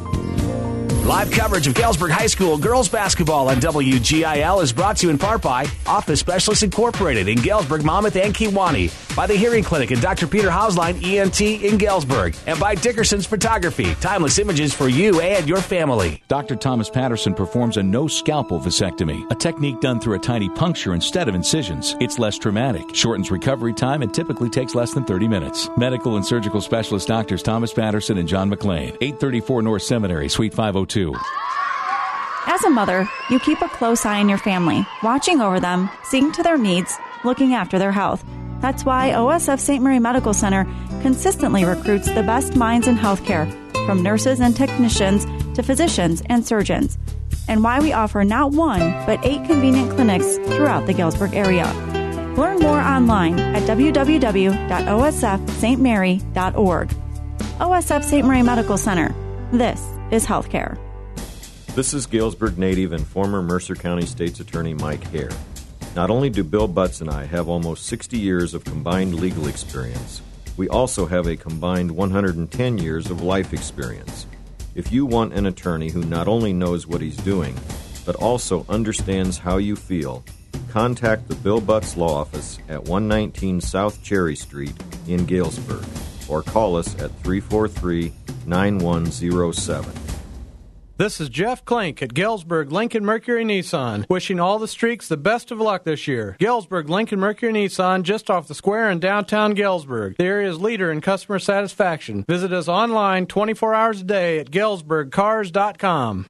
J: Live coverage of Galesburg High School girls basketball on W G I L is brought to you in part by Office Specialists Incorporated in Galesburg, Monmouth, and Kewanee, by the Hearing Clinic and Doctor Peter Hauslein E N T in Galesburg, and by Dickerson's Photography, timeless images for you and your family.
F: Doctor Thomas Patterson performs a no-scalpel vasectomy, a technique done through a tiny puncture instead of incisions. It's less traumatic, shortens recovery time, and typically takes less than thirty minutes. Medical and surgical specialist Doctors Thomas Patterson and John McLean, eight thirty-four North Seminary, Suite five oh two.
L: As a mother, you keep a close eye on your family, watching over them, seeing to their needs, looking after their health. That's why O S F Saint Mary Medical Center consistently recruits the best minds in healthcare, from nurses and technicians to physicians and surgeons, and why we offer not one, but eight convenient clinics throughout the Galesburg area. Learn more online at w w w dot o s f st mary dot org. O S F Saint Mary Medical Center. This is healthcare.
X: This is Galesburg native and former Mercer County State's Attorney Mike Hare. Not only do Bill Butts and I have almost sixty years of combined legal experience, we also have a combined one hundred ten years of life experience. If you want an attorney who not only knows what he's doing, but also understands how you feel, contact the Bill Butts Law Office at one nineteen South Cherry Street in Galesburg, or call us at three four three, nine one zero seven.
D: This is Jeff Klink at Galesburg Lincoln Mercury Nissan, wishing all the Streaks the best of luck this year. Galesburg Lincoln Mercury Nissan, just off the square in downtown Galesburg, the area's leader in customer satisfaction. Visit us online twenty-four hours a day at galesburg cars dot com.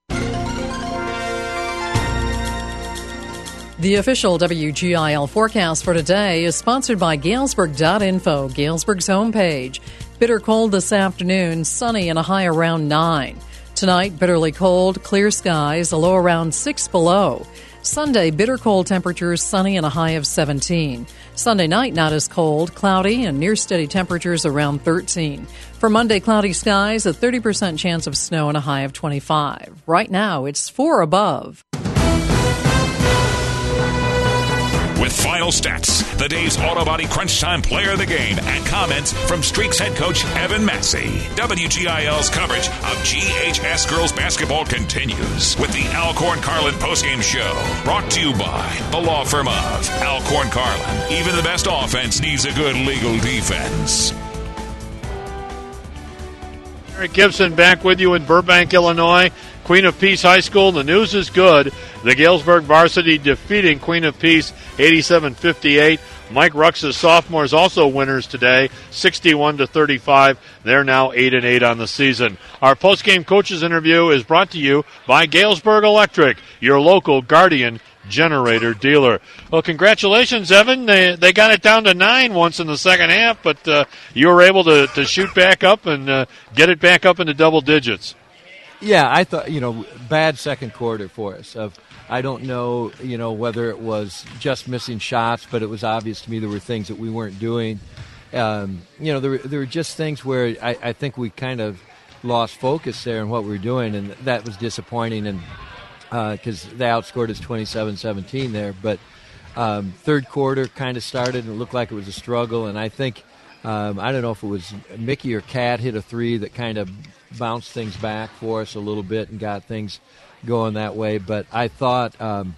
S: The official W G I L forecast for today is sponsored by Galesburg dot info, Galesburg's homepage. Bitter cold this afternoon, sunny and a high around nine. Tonight, bitterly cold, clear skies, a low around six below. Sunday, bitter cold temperatures, sunny and a high of seventeen. Sunday night, not as cold, cloudy and near steady temperatures around thirteen. For Monday, cloudy skies, a thirty percent chance of snow and a high of twenty-five. Right now, it's four above.
A: With final stats, the day's Auto Body Crunch Time Player of the Game, and comments from Streaks head coach Evan Massey. W G I L's coverage of G H S girls basketball continues with the Alcorn Carlin postgame show, brought to you by the law firm of Alcorn Carlin. Even the best offense needs a good legal defense.
N: Eric Gibson back with you in Burbank, Illinois. Queen of Peace High School, the news is good. The Galesburg varsity defeating Queen of Peace eighty-seven fifty-eight. Mike Rux's sophomores also winners today, sixty-one to thirty-five. They're now eight and eight on the season. Our postgame coaches interview is brought to you by Galesburg Electric, your local Guardian generator dealer. Well, congratulations, Evan. They they got it down to nine once in the second half, but uh, you were able to, to shoot back up and uh, get it back up into double digits.
G: Yeah, I thought, you know, bad second quarter for us. Of I don't know, you know, whether it was just missing shots, but it was obvious to me there were things that we weren't doing. Um, you know, there, there were just things where I, I think we kind of lost focus there in what we were doing, and that was disappointing, and because uh, they outscored us twenty-seven seventeen there. But um, third quarter kind of started, and it looked like it was a struggle, and I think, um, I don't know if it was Mickey or Kat hit a three that kind of bounced things back for us a little bit and got things going that way. But I thought um,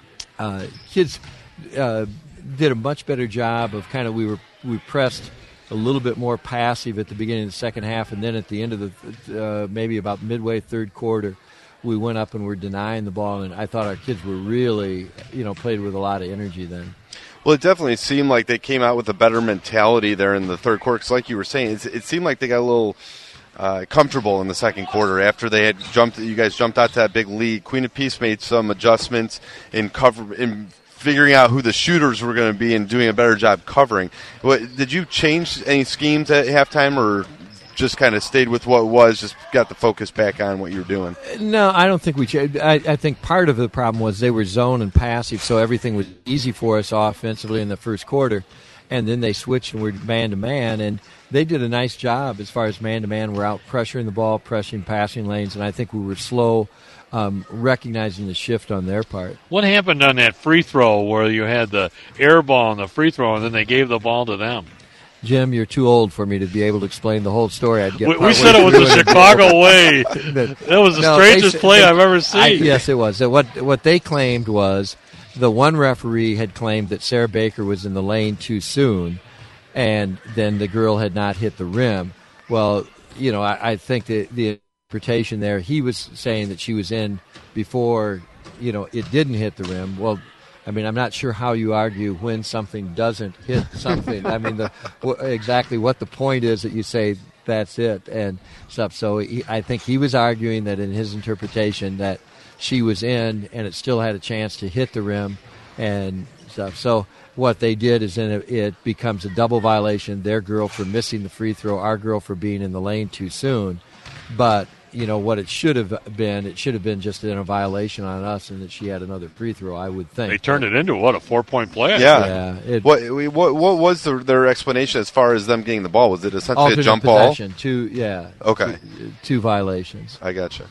G: uh, kids uh, did a much better job of kind of we were we pressed a little bit more passive at the beginning of the second half, and then at the end of the uh, maybe about midway third quarter, we went up and were denying the ball, and I thought our kids were really, you know, played with a lot of energy then.
T: Well, it definitely seemed like they came out with a better mentality there in the third quarter. Because like you were saying, it, it seemed like they got a little Uh, comfortable in the second quarter after they had jumped. You guys jumped out to that big lead. Queen of Peace made some adjustments in cover in figuring out who the shooters were going to be and doing a better job covering. What, did you change any schemes at halftime, or just kind of stayed with what was? Just got the focus back on what you were doing.
G: No, I don't think we changed. I, I think part of the problem was they were zone and passive, so everything was easy for us offensively in the first quarter. And then they switched and were man-to-man, and they did a nice job as far as man-to-man. We're out pressuring the ball, pressuring passing lanes, and I think we were slow um, recognizing the shift on their part.
N: What happened on that free throw where you had the air ball and the free throw, and then they gave the ball to them?
G: Jim, you're too old for me to be able to explain the whole story. I'd get
N: we we said it was the Chicago way. That was the no, strangest they, play they, I've ever seen.
G: I, yes, it was. So what, what they claimed was the one referee had claimed that Sarah Baker was in the lane too soon, and then the girl had not hit the rim. Well, you know, I, I think the, the interpretation there, he was saying that she was in before, you know, it didn't hit the rim. Well, I mean, I'm not sure how you argue when something doesn't hit something. I mean, the w- exactly what the point is that you say that's it and stuff. So he, I think he was arguing that in his interpretation that she was in and it still had a chance to hit the rim and stuff. So what they did is then it, it becomes a double violation. Their girl for missing the free throw, our girl for being in the lane too soon. But, you know, what it should have been, it should have been just in a violation on us and that she had another free throw, I would think.
N: They turned it into, what, a four-point play?
T: Yeah.
G: yeah it,
T: what, what what was the, their explanation as far as them getting the ball? Was it essentially a jump
G: possession,
T: ball?
G: Two, yeah.
T: Okay.
G: Two, two violations.
T: I gotcha.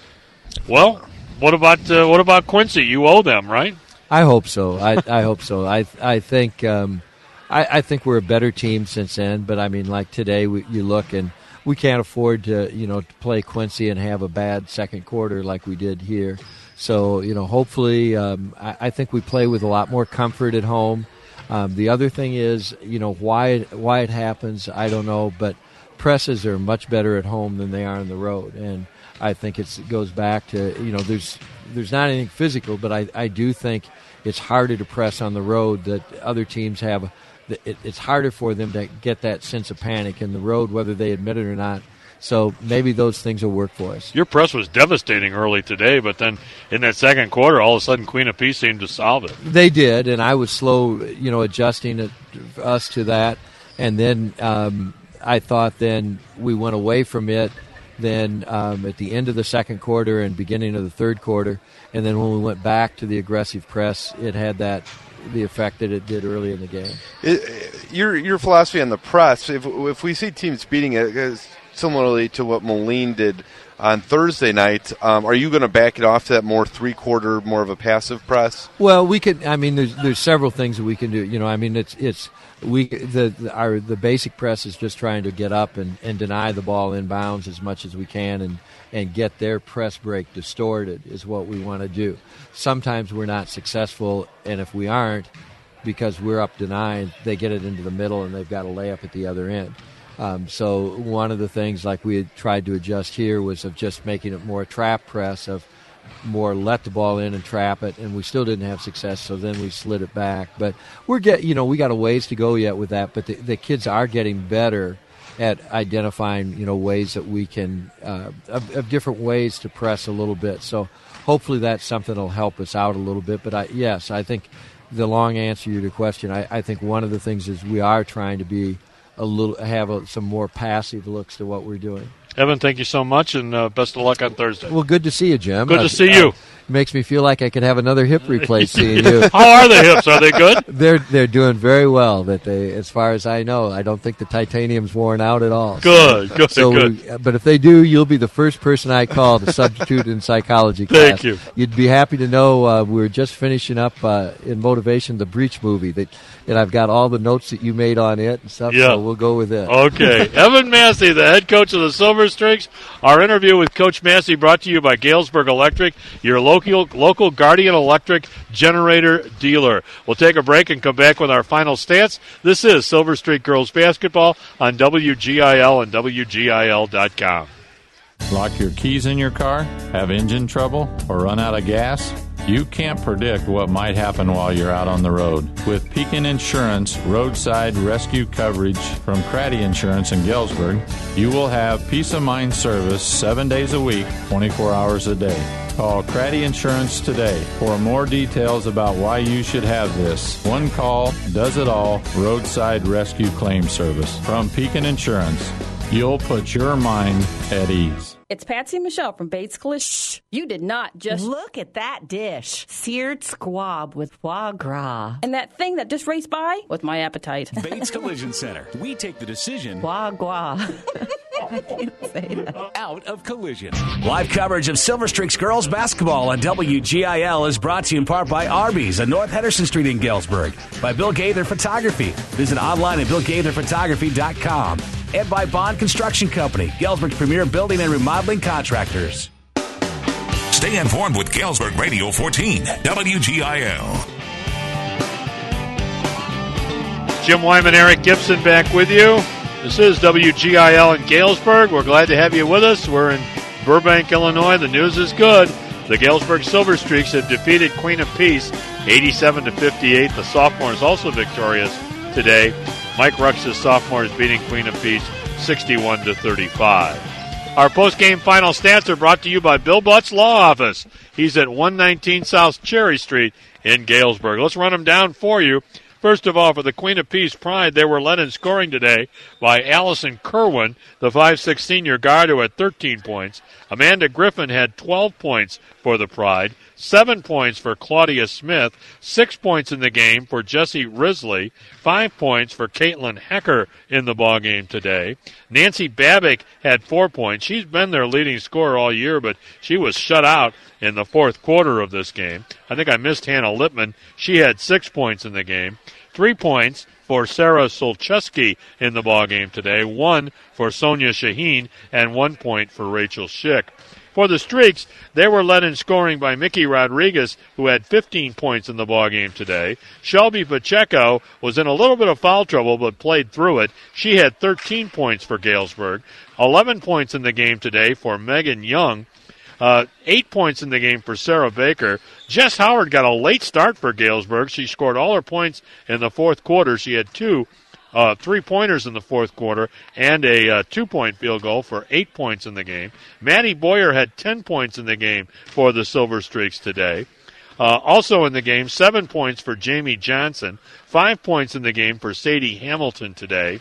N: Well, what about uh, what about Quincy? You owe them, right?
G: I hope so. I, I hope so. I I think um, I, I think we're a better team since then. But I mean, like today, we, you look and we can't afford to you know to play Quincy and have a bad second quarter like we did here. So you know, hopefully, um, I, I think we play with a lot more comfort at home. Um, the other thing is, you know, why why it happens, I don't know, but presses are much better at home than they are on the road, and I think it's, it goes back to, you know, there's there's not anything physical, but I, I do think it's harder to press on the road that other teams have. It, it's harder for them to get that sense of panic in the road, whether they admit it or not. So maybe those things will work for us.
N: Your press was devastating early today, but then in that second quarter, all of a sudden Queen of Peace seemed to solve it.
G: They did, and I was slow, you know, adjusting it, us to that. And then um, I thought then we went away from it. then um, at the end of the second quarter and beginning of the third quarter. And then when we went back to the aggressive press, it had that the effect that it did early in the game.
T: It, your your philosophy on the press, if if we see teams beating it, similarly to what Moline did on Thursday night, um, are you going to back it off to that more three-quarter, more of a passive press?
G: Well, we could. I mean, there's there's several things that we can do. You know, I mean, it's it's we the, the our the basic press is just trying to get up and, and deny the ball inbounds as much as we can, and and get their press break distorted is what we want to do. Sometimes we're not successful, and if we aren't, because we're up denying, they get it into the middle and they've got a layup at the other end. Um, so one of the things like we had tried to adjust here was of just making it more trap press, of more let the ball in and trap it, and we still didn't have success, so then we slid it back. But we're get you know we got a ways to go yet with that, but the, the kids are getting better at identifying you know ways that we can uh, of, of different ways to press a little bit. So hopefully that's something that'll help us out a little bit. But I, yes, I think the long answer to your question, I, I think one of the things is we are trying to be a little have a, some more passive looks to what we're doing.
N: Evan, thank you so much, and uh, best of luck on Thursday.
G: Well, good to see you, Jim.
N: Good to
G: uh,
N: see you.
G: Uh, makes me feel like I could have another hip replaced seeing you.
N: How are the hips? Are they good?
G: They're they're doing very well. That they, as far as I know, I don't think the titanium's worn out at all.
N: Good, good,
G: so
N: good.
G: We, but if they do, you'll be the first person I call to substitute in psychology class.
N: Thank you.
G: You'd be happy to know uh, we're just finishing up uh, in Motivation the Breach movie, that, and I've got all the notes that you made on it and stuff.
N: Yeah.
G: So we'll go with it.
N: Okay, Evan Massey, the head coach of the Silver Streaks. Our interview with Coach Massey brought to you by Galesburg Electric, your local local Guardian Electric generator dealer. We'll take a break and come back with our final stats. This is Silver Streak Girls Basketball on W G I L and W G I L dot com.
E: Lock your keys in your car? Have engine trouble? Or run out of gas? You can't predict what might happen while you're out on the road. With Pekin Insurance roadside rescue coverage from Craddy Insurance in Galesburg, you will have peace of mind service seven days a week, twenty-four hours a day. Call Craddy Insurance today for more details about why you should have this. One call does it all roadside rescue claim service from Pekin Insurance. You'll put your mind at ease.
C: It's Patsy Michelle from Bates Collision. Shh, you did not just...
H: Look at that dish. Seared squab with foie gras.
C: And that thing that just raced by with my appetite.
J: Bates Collision Center. We take the decision...
H: Foie gras. I can't say that.
J: Out of collision. Live coverage of Silver Streaks girls basketball on W G I L is brought to you in part by Arby's on North Henderson Street in Galesburg, by Bill Gaither Photography. Visit online at bill gaither photography dot com. And by Bond Construction Company, Galesburg's premier building and remodeling contractors.
A: Stay informed with Galesburg Radio fourteen, W G I L.
N: Jim Wyman, Eric Gibson back with you. This is W G I L in Galesburg. We're glad to have you with us. We're in Burbank, Illinois. The news is good. The Galesburg Silver Streaks have defeated Queen of Peace eighty-seven to fifty-eight. The sophomores also victorious today. Mike Rux's sophomores beating Queen of Peace sixty-one to thirty-five. Our post-game final stats are brought to you by Bill Butt's Law Office. He's at one nineteen South Cherry Street in Galesburg. Let's run them down for you. First of all, for the Queen of Peace Pride, they were led in scoring today by Allison Kerwin, the five six senior guard, who had thirteen points. Amanda Griffin had twelve points for the Pride, seven points for Claudia Smith, six points in the game for Jessie Risley, five points for Caitlin Hecker in the ballgame today. Nancy Babick had four points. She's been their leading scorer all year, but she was shut out in the fourth quarter of this game. I think I missed Hannah Lippman. She had six points in the game. Three points for Sarah Solcheski in the ballgame today, one for Sonia Shaheen, and one point for Rachel Schick. For the Streaks, they were led in scoring by Mickey Rodriguez, who had fifteen points in the ballgame today. Shelby Pacheco was in a little bit of foul trouble, but played through it. She had thirteen points for Galesburg. eleven points in the game today for Megan Young. Uh, eight points in the game for Sarah Baker. Jess Howard got a late start for Galesburg. She scored all her points in the fourth quarter. She had two uh, three-pointers in the fourth quarter and a uh, two-point field goal for eight points in the game. Maddie Boyer had ten points in the game for the Silver Streaks today. Uh, also in the game, seven points for Jamie Johnson, five points in the game for Sadie Hamilton today.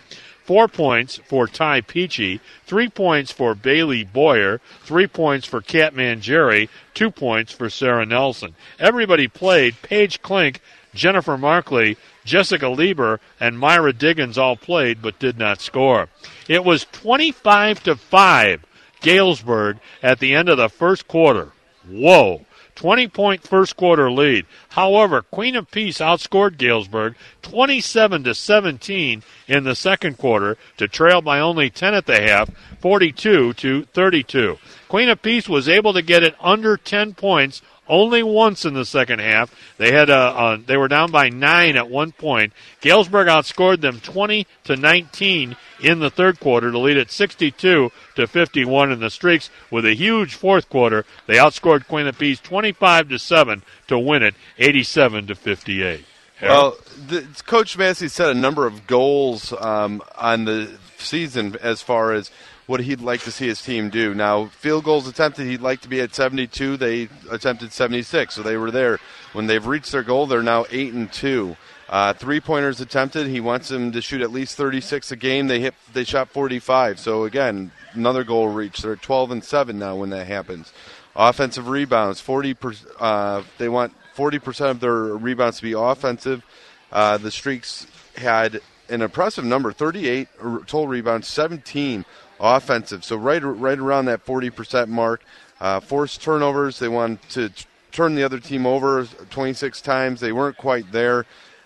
N: four points for Ty Peachy, three points for Bailey Boyer, three points for Catman Jerry, two points for Sarah Nelson. Everybody played. Paige Klink, Jennifer Markley, Jessica Lieber, and Myra Diggins all played but did not score. It was twenty-five to five, Galesburg, at the end of the first quarter. Whoa. twenty-point first quarter lead. However, Queen of Peace outscored Galesburg twenty-seven to seventeen in the second quarter to trail by only ten at the half, forty-two to thirty-two. Queen of Peace was able to get it under ten points only once in the second half. They had a, a they were down by nine at one point. Galesburg outscored them twenty to nineteen in the third quarter to lead at sixty-two to fifty-one in the Streaks. With a huge fourth quarter, they outscored Queen of Peace twenty-five to seven to win it eighty-seven to fifty-eight.
T: Well, the, Coach Massey set a number of goals um, on the season as far as what he'd like to see his team do. Now, field goals attempted, he'd like to be at seventy-two. They attempted seventy-six, so they were there. When they've reached their goal, they're now eight and two. Uh, three-pointers attempted, he wants them to shoot at least thirty-six a game. They hit, they shot forty-five. So, again, another goal reached. They're twelve and seven now when that happens. Offensive rebounds, forty percent, uh, they want forty percent of their rebounds to be offensive. Uh, the Streaks had an impressive number, thirty-eight total rebounds, seventeen offensive. So right right around that forty percent mark. Uh, forced turnovers, they wanted to t- turn the other team over twenty-six times. They weren't quite there.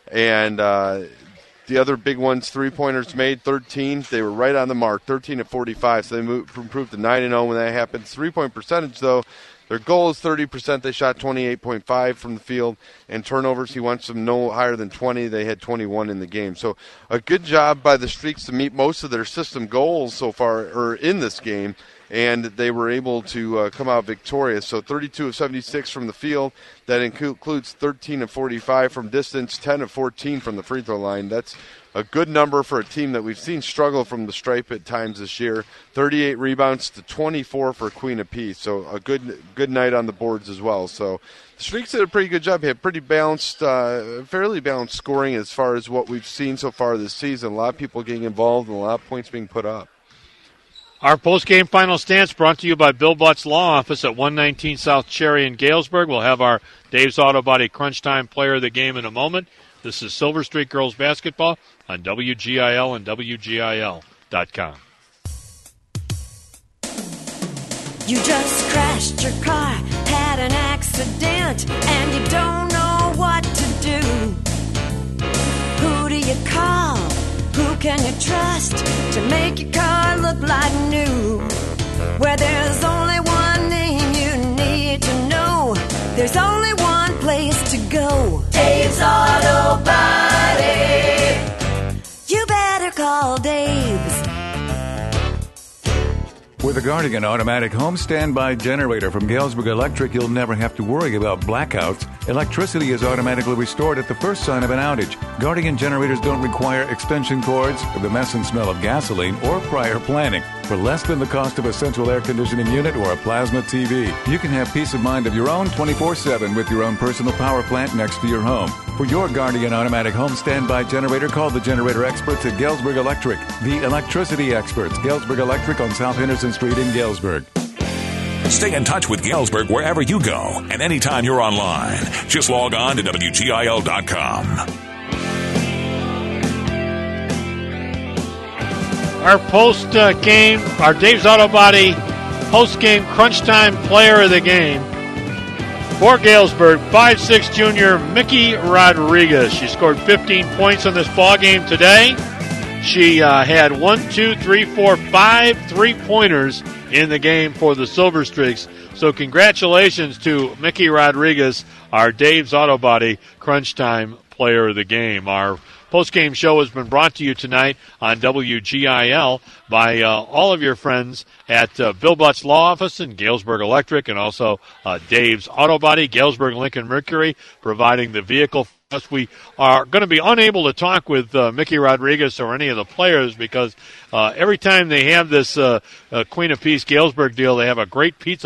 T: And uh, the other big ones, three-pointers made, thirteen. They were right on the mark, thirteen at forty-five. So they moved, improved to nine and oh when that happened. Three-point percentage, though, their goal is thirty percent. They shot twenty-eight point five from the field. And turnovers, he wants them no higher than twenty. They had twenty-one in the game. So a good job by the Streaks to meet most of their system goals so far, or in this game. And they were able to uh, come out victorious. So thirty-two of seventy-six from the field. That includes thirteen of forty-five from distance, ten of fourteen from the free throw line. That's a good number for a team that we've seen struggle from the stripe at times this year. thirty-eight rebounds to twenty-four for Queen of Peace. So a good good night on the boards as well. So the Streaks did a pretty good job. They had pretty balanced, uh, fairly balanced scoring as far as what we've seen so far this season. A lot of people getting involved and a lot of points being put up.
N: Our post-game final stance brought to you by Bill Butt's Law Office at one nineteen South Cherry in Galesburg. We'll have our Dave's Auto Body Crunch Time player of the game in a moment. This is Silver Streak Girls Basketball on W G I L and W G I L dot com.
B: You just crashed your car, had an accident, and you don't know what to do. Who do you call? Who can you trust to make your car look like new? Where there's only one name you need to know, there's only one place to go. Dave's Auto Body. You better call Dave's.
K: With a Guardian automatic home standby generator from Galesburg Electric, you'll never have to worry about blackouts. Electricity is automatically restored at the first sign of an outage. Guardian generators don't require extension cords, the mess and smell of gasoline, or prior planning. For less than the cost of a central air conditioning unit or a plasma T V, you can have peace of mind of your own twenty-four seven with your own personal power plant next to your home. For your Guardian automatic home standby generator, call the generator experts at Galesburg Electric. The electricity experts, Galesburg Electric on South Henderson Street in Galesburg.
A: Stay in touch with Galesburg wherever you go and anytime you're online. Just log on to W G I L dot com.
N: Our post-game, uh, our Dave's Auto Body post-game crunch time player of the game for Galesburg, five six junior Mickey Rodriguez. She scored fifteen points in this ball game today. She uh, had one, two, three, four, five three-pointers in the game for the Silver Streaks. So congratulations to Mickey Rodriguez, our Dave's Auto Body Crunch Time Player of the Game. Our post-game show has been brought to you tonight on W G I L by uh, all of your friends at uh, Bill Butt's Law Office and Galesburg Electric, and also uh, Dave's Auto Body, Galesburg Lincoln Mercury, providing the vehicle for us. We are going to be unable to talk with uh, Mickey Rodriguez or any of the players because uh, every time they have this uh, uh, Queen of Peace Galesburg deal, they have a great pizza party.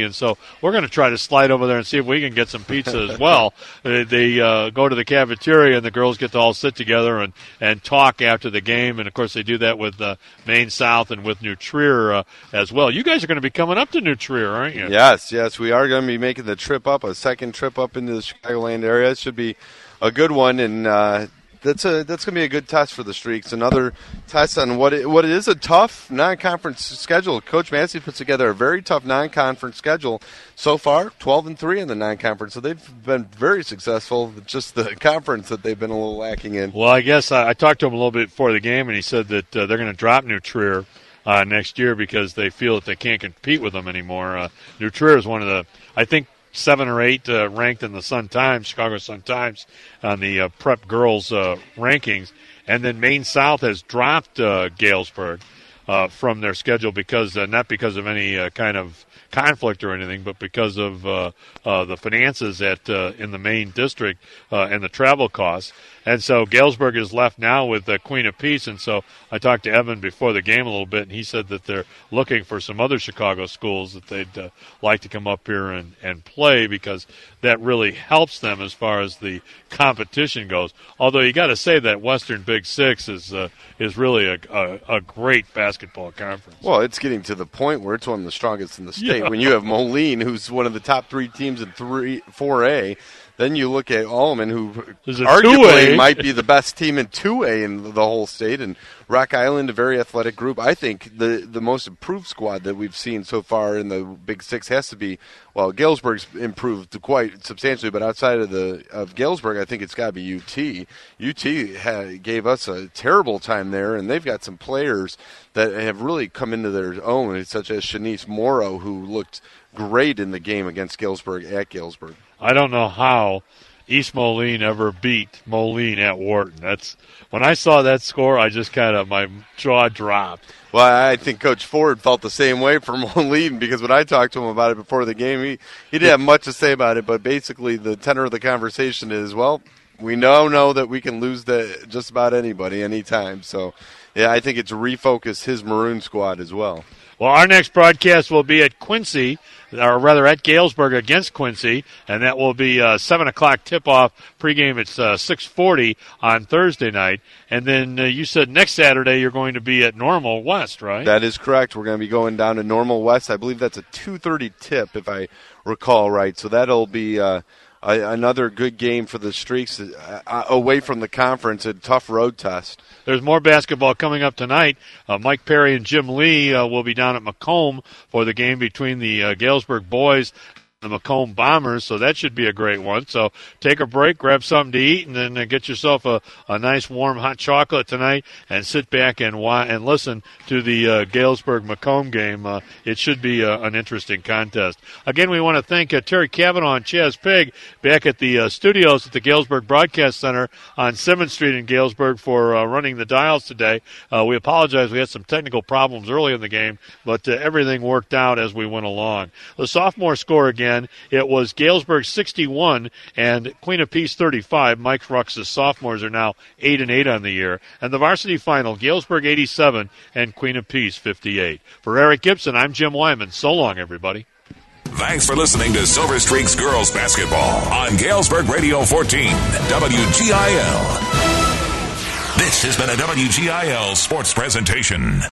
N: County, and so we're going to try to slide over there and see if we can get some pizza as well. They, they uh, go to the cafeteria, and the girls get to all sit together and, and talk after the game, and, of course, they do that with uh, Maine South and with New Trier uh, as well. You guys are going to be coming up to New Trier, aren't you?
T: Yes, yes, we are going to be making the trip up, a second trip up into the Chicagoland area. It should be a good one, and uh, that's a that's going to be a good test for the Streaks. Another test on what it, what it is a tough non-conference schedule. Coach Massey puts together a very tough non-conference schedule so far, twelve and three in the non-conference. So they've been very successful. Just the conference that they've been a little lacking in.
N: Well, I guess I, I talked to him a little bit before the game, and he said that uh, they're going to drop New Trier uh, next year because they feel that they can't compete with them anymore. Uh, New Trier is one of the, I think, seven or eight uh, ranked in the Sun-Times, Chicago Sun-Times, on the uh, prep girls uh, rankings. And then Maine South has dropped uh, Galesburg uh, from their schedule because, uh, not because of any uh, kind of conflict or anything, but because of uh, uh, the finances at uh, in the Maine district uh, and the travel costs. And so Galesburg is left now with the Queen of Peace. And so I talked to Evan before the game a little bit, and he said that they're looking for some other Chicago schools that they'd uh, like to come up here and, and play because that really helps them as far as the competition goes. Although you got to say that Western Big Six is uh, is really a, a, a great basketball conference.
T: Well, it's getting to the point where it's one of the strongest in the state. Yeah. When you have Moline, who's one of the top three teams in three, four A, then you look at Allman, who arguably might be the best team in two A in the whole state, and Rock Island, a very athletic group. I think the the most improved squad that we've seen so far in the Big Six has to be, well, Galesburg's improved quite substantially, but outside of the of Galesburg, I think it's got to be U T. U T had, gave us a terrible time there, and they've got some players that have really come into their own, such as Shanice Morrow, who looked great in the game against Galesburg at Galesburg.
N: I don't know how East Moline ever beat Moline at Wharton. That's when I saw that score, I just kind of, my jaw dropped.
T: Well, I think Coach Ford felt the same way for Moline because when I talked to him about it before the game, he, he didn't have much to say about it, but basically the tenor of the conversation is, well, we now know that we can lose to just about anybody anytime. So, yeah, I think it's refocus his Maroon squad as well.
N: Well, our next broadcast will be at Quincy, or rather at Galesburg against Quincy, and that will be a seven o'clock tip-off. Pregame, it's uh, six forty on Thursday night. And then uh, you said next Saturday you're going to be at Normal West, right?
T: That is correct. We're going to be going down to Normal West. I believe that's a two thirty tip, if I recall right. So that'll be uh, a, another good game for the Streaks uh, away from the conference, a tough road test.
N: There's more basketball coming up tonight. Uh, Mike Perry and Jim Lee uh, will be down at Macomb for the game between the uh, Galesburg boys the Macomb Bombers, so that should be a great one. So take a break, grab something to eat, and then uh, get yourself a, a nice warm hot chocolate tonight and sit back and wa- and listen to the uh, Galesburg-Macomb game. Uh, it should be uh, an interesting contest. Again, we want to thank uh, Terry Cavanaugh and Chaz Pig back at the uh, studios at the Galesburg Broadcast Center on Simmons Street in Galesburg for uh, running the dials today. Uh, we apologize. We had some technical problems early in the game, but uh, everything worked out as we went along. The sophomore score again, it was Galesburg sixty-one and Queen of Peace thirty-five. Mike Rux's sophomores are now eight and eight on the year. And the varsity final, Galesburg eighty-seven and Queen of Peace fifty-eight. For Eric Gibson, I'm Jim Wyman. So long, everybody.
A: Thanks for listening to Silver Streaks Girls Basketball on Galesburg Radio fourteen, W G I L. This has been a W G I L sports presentation.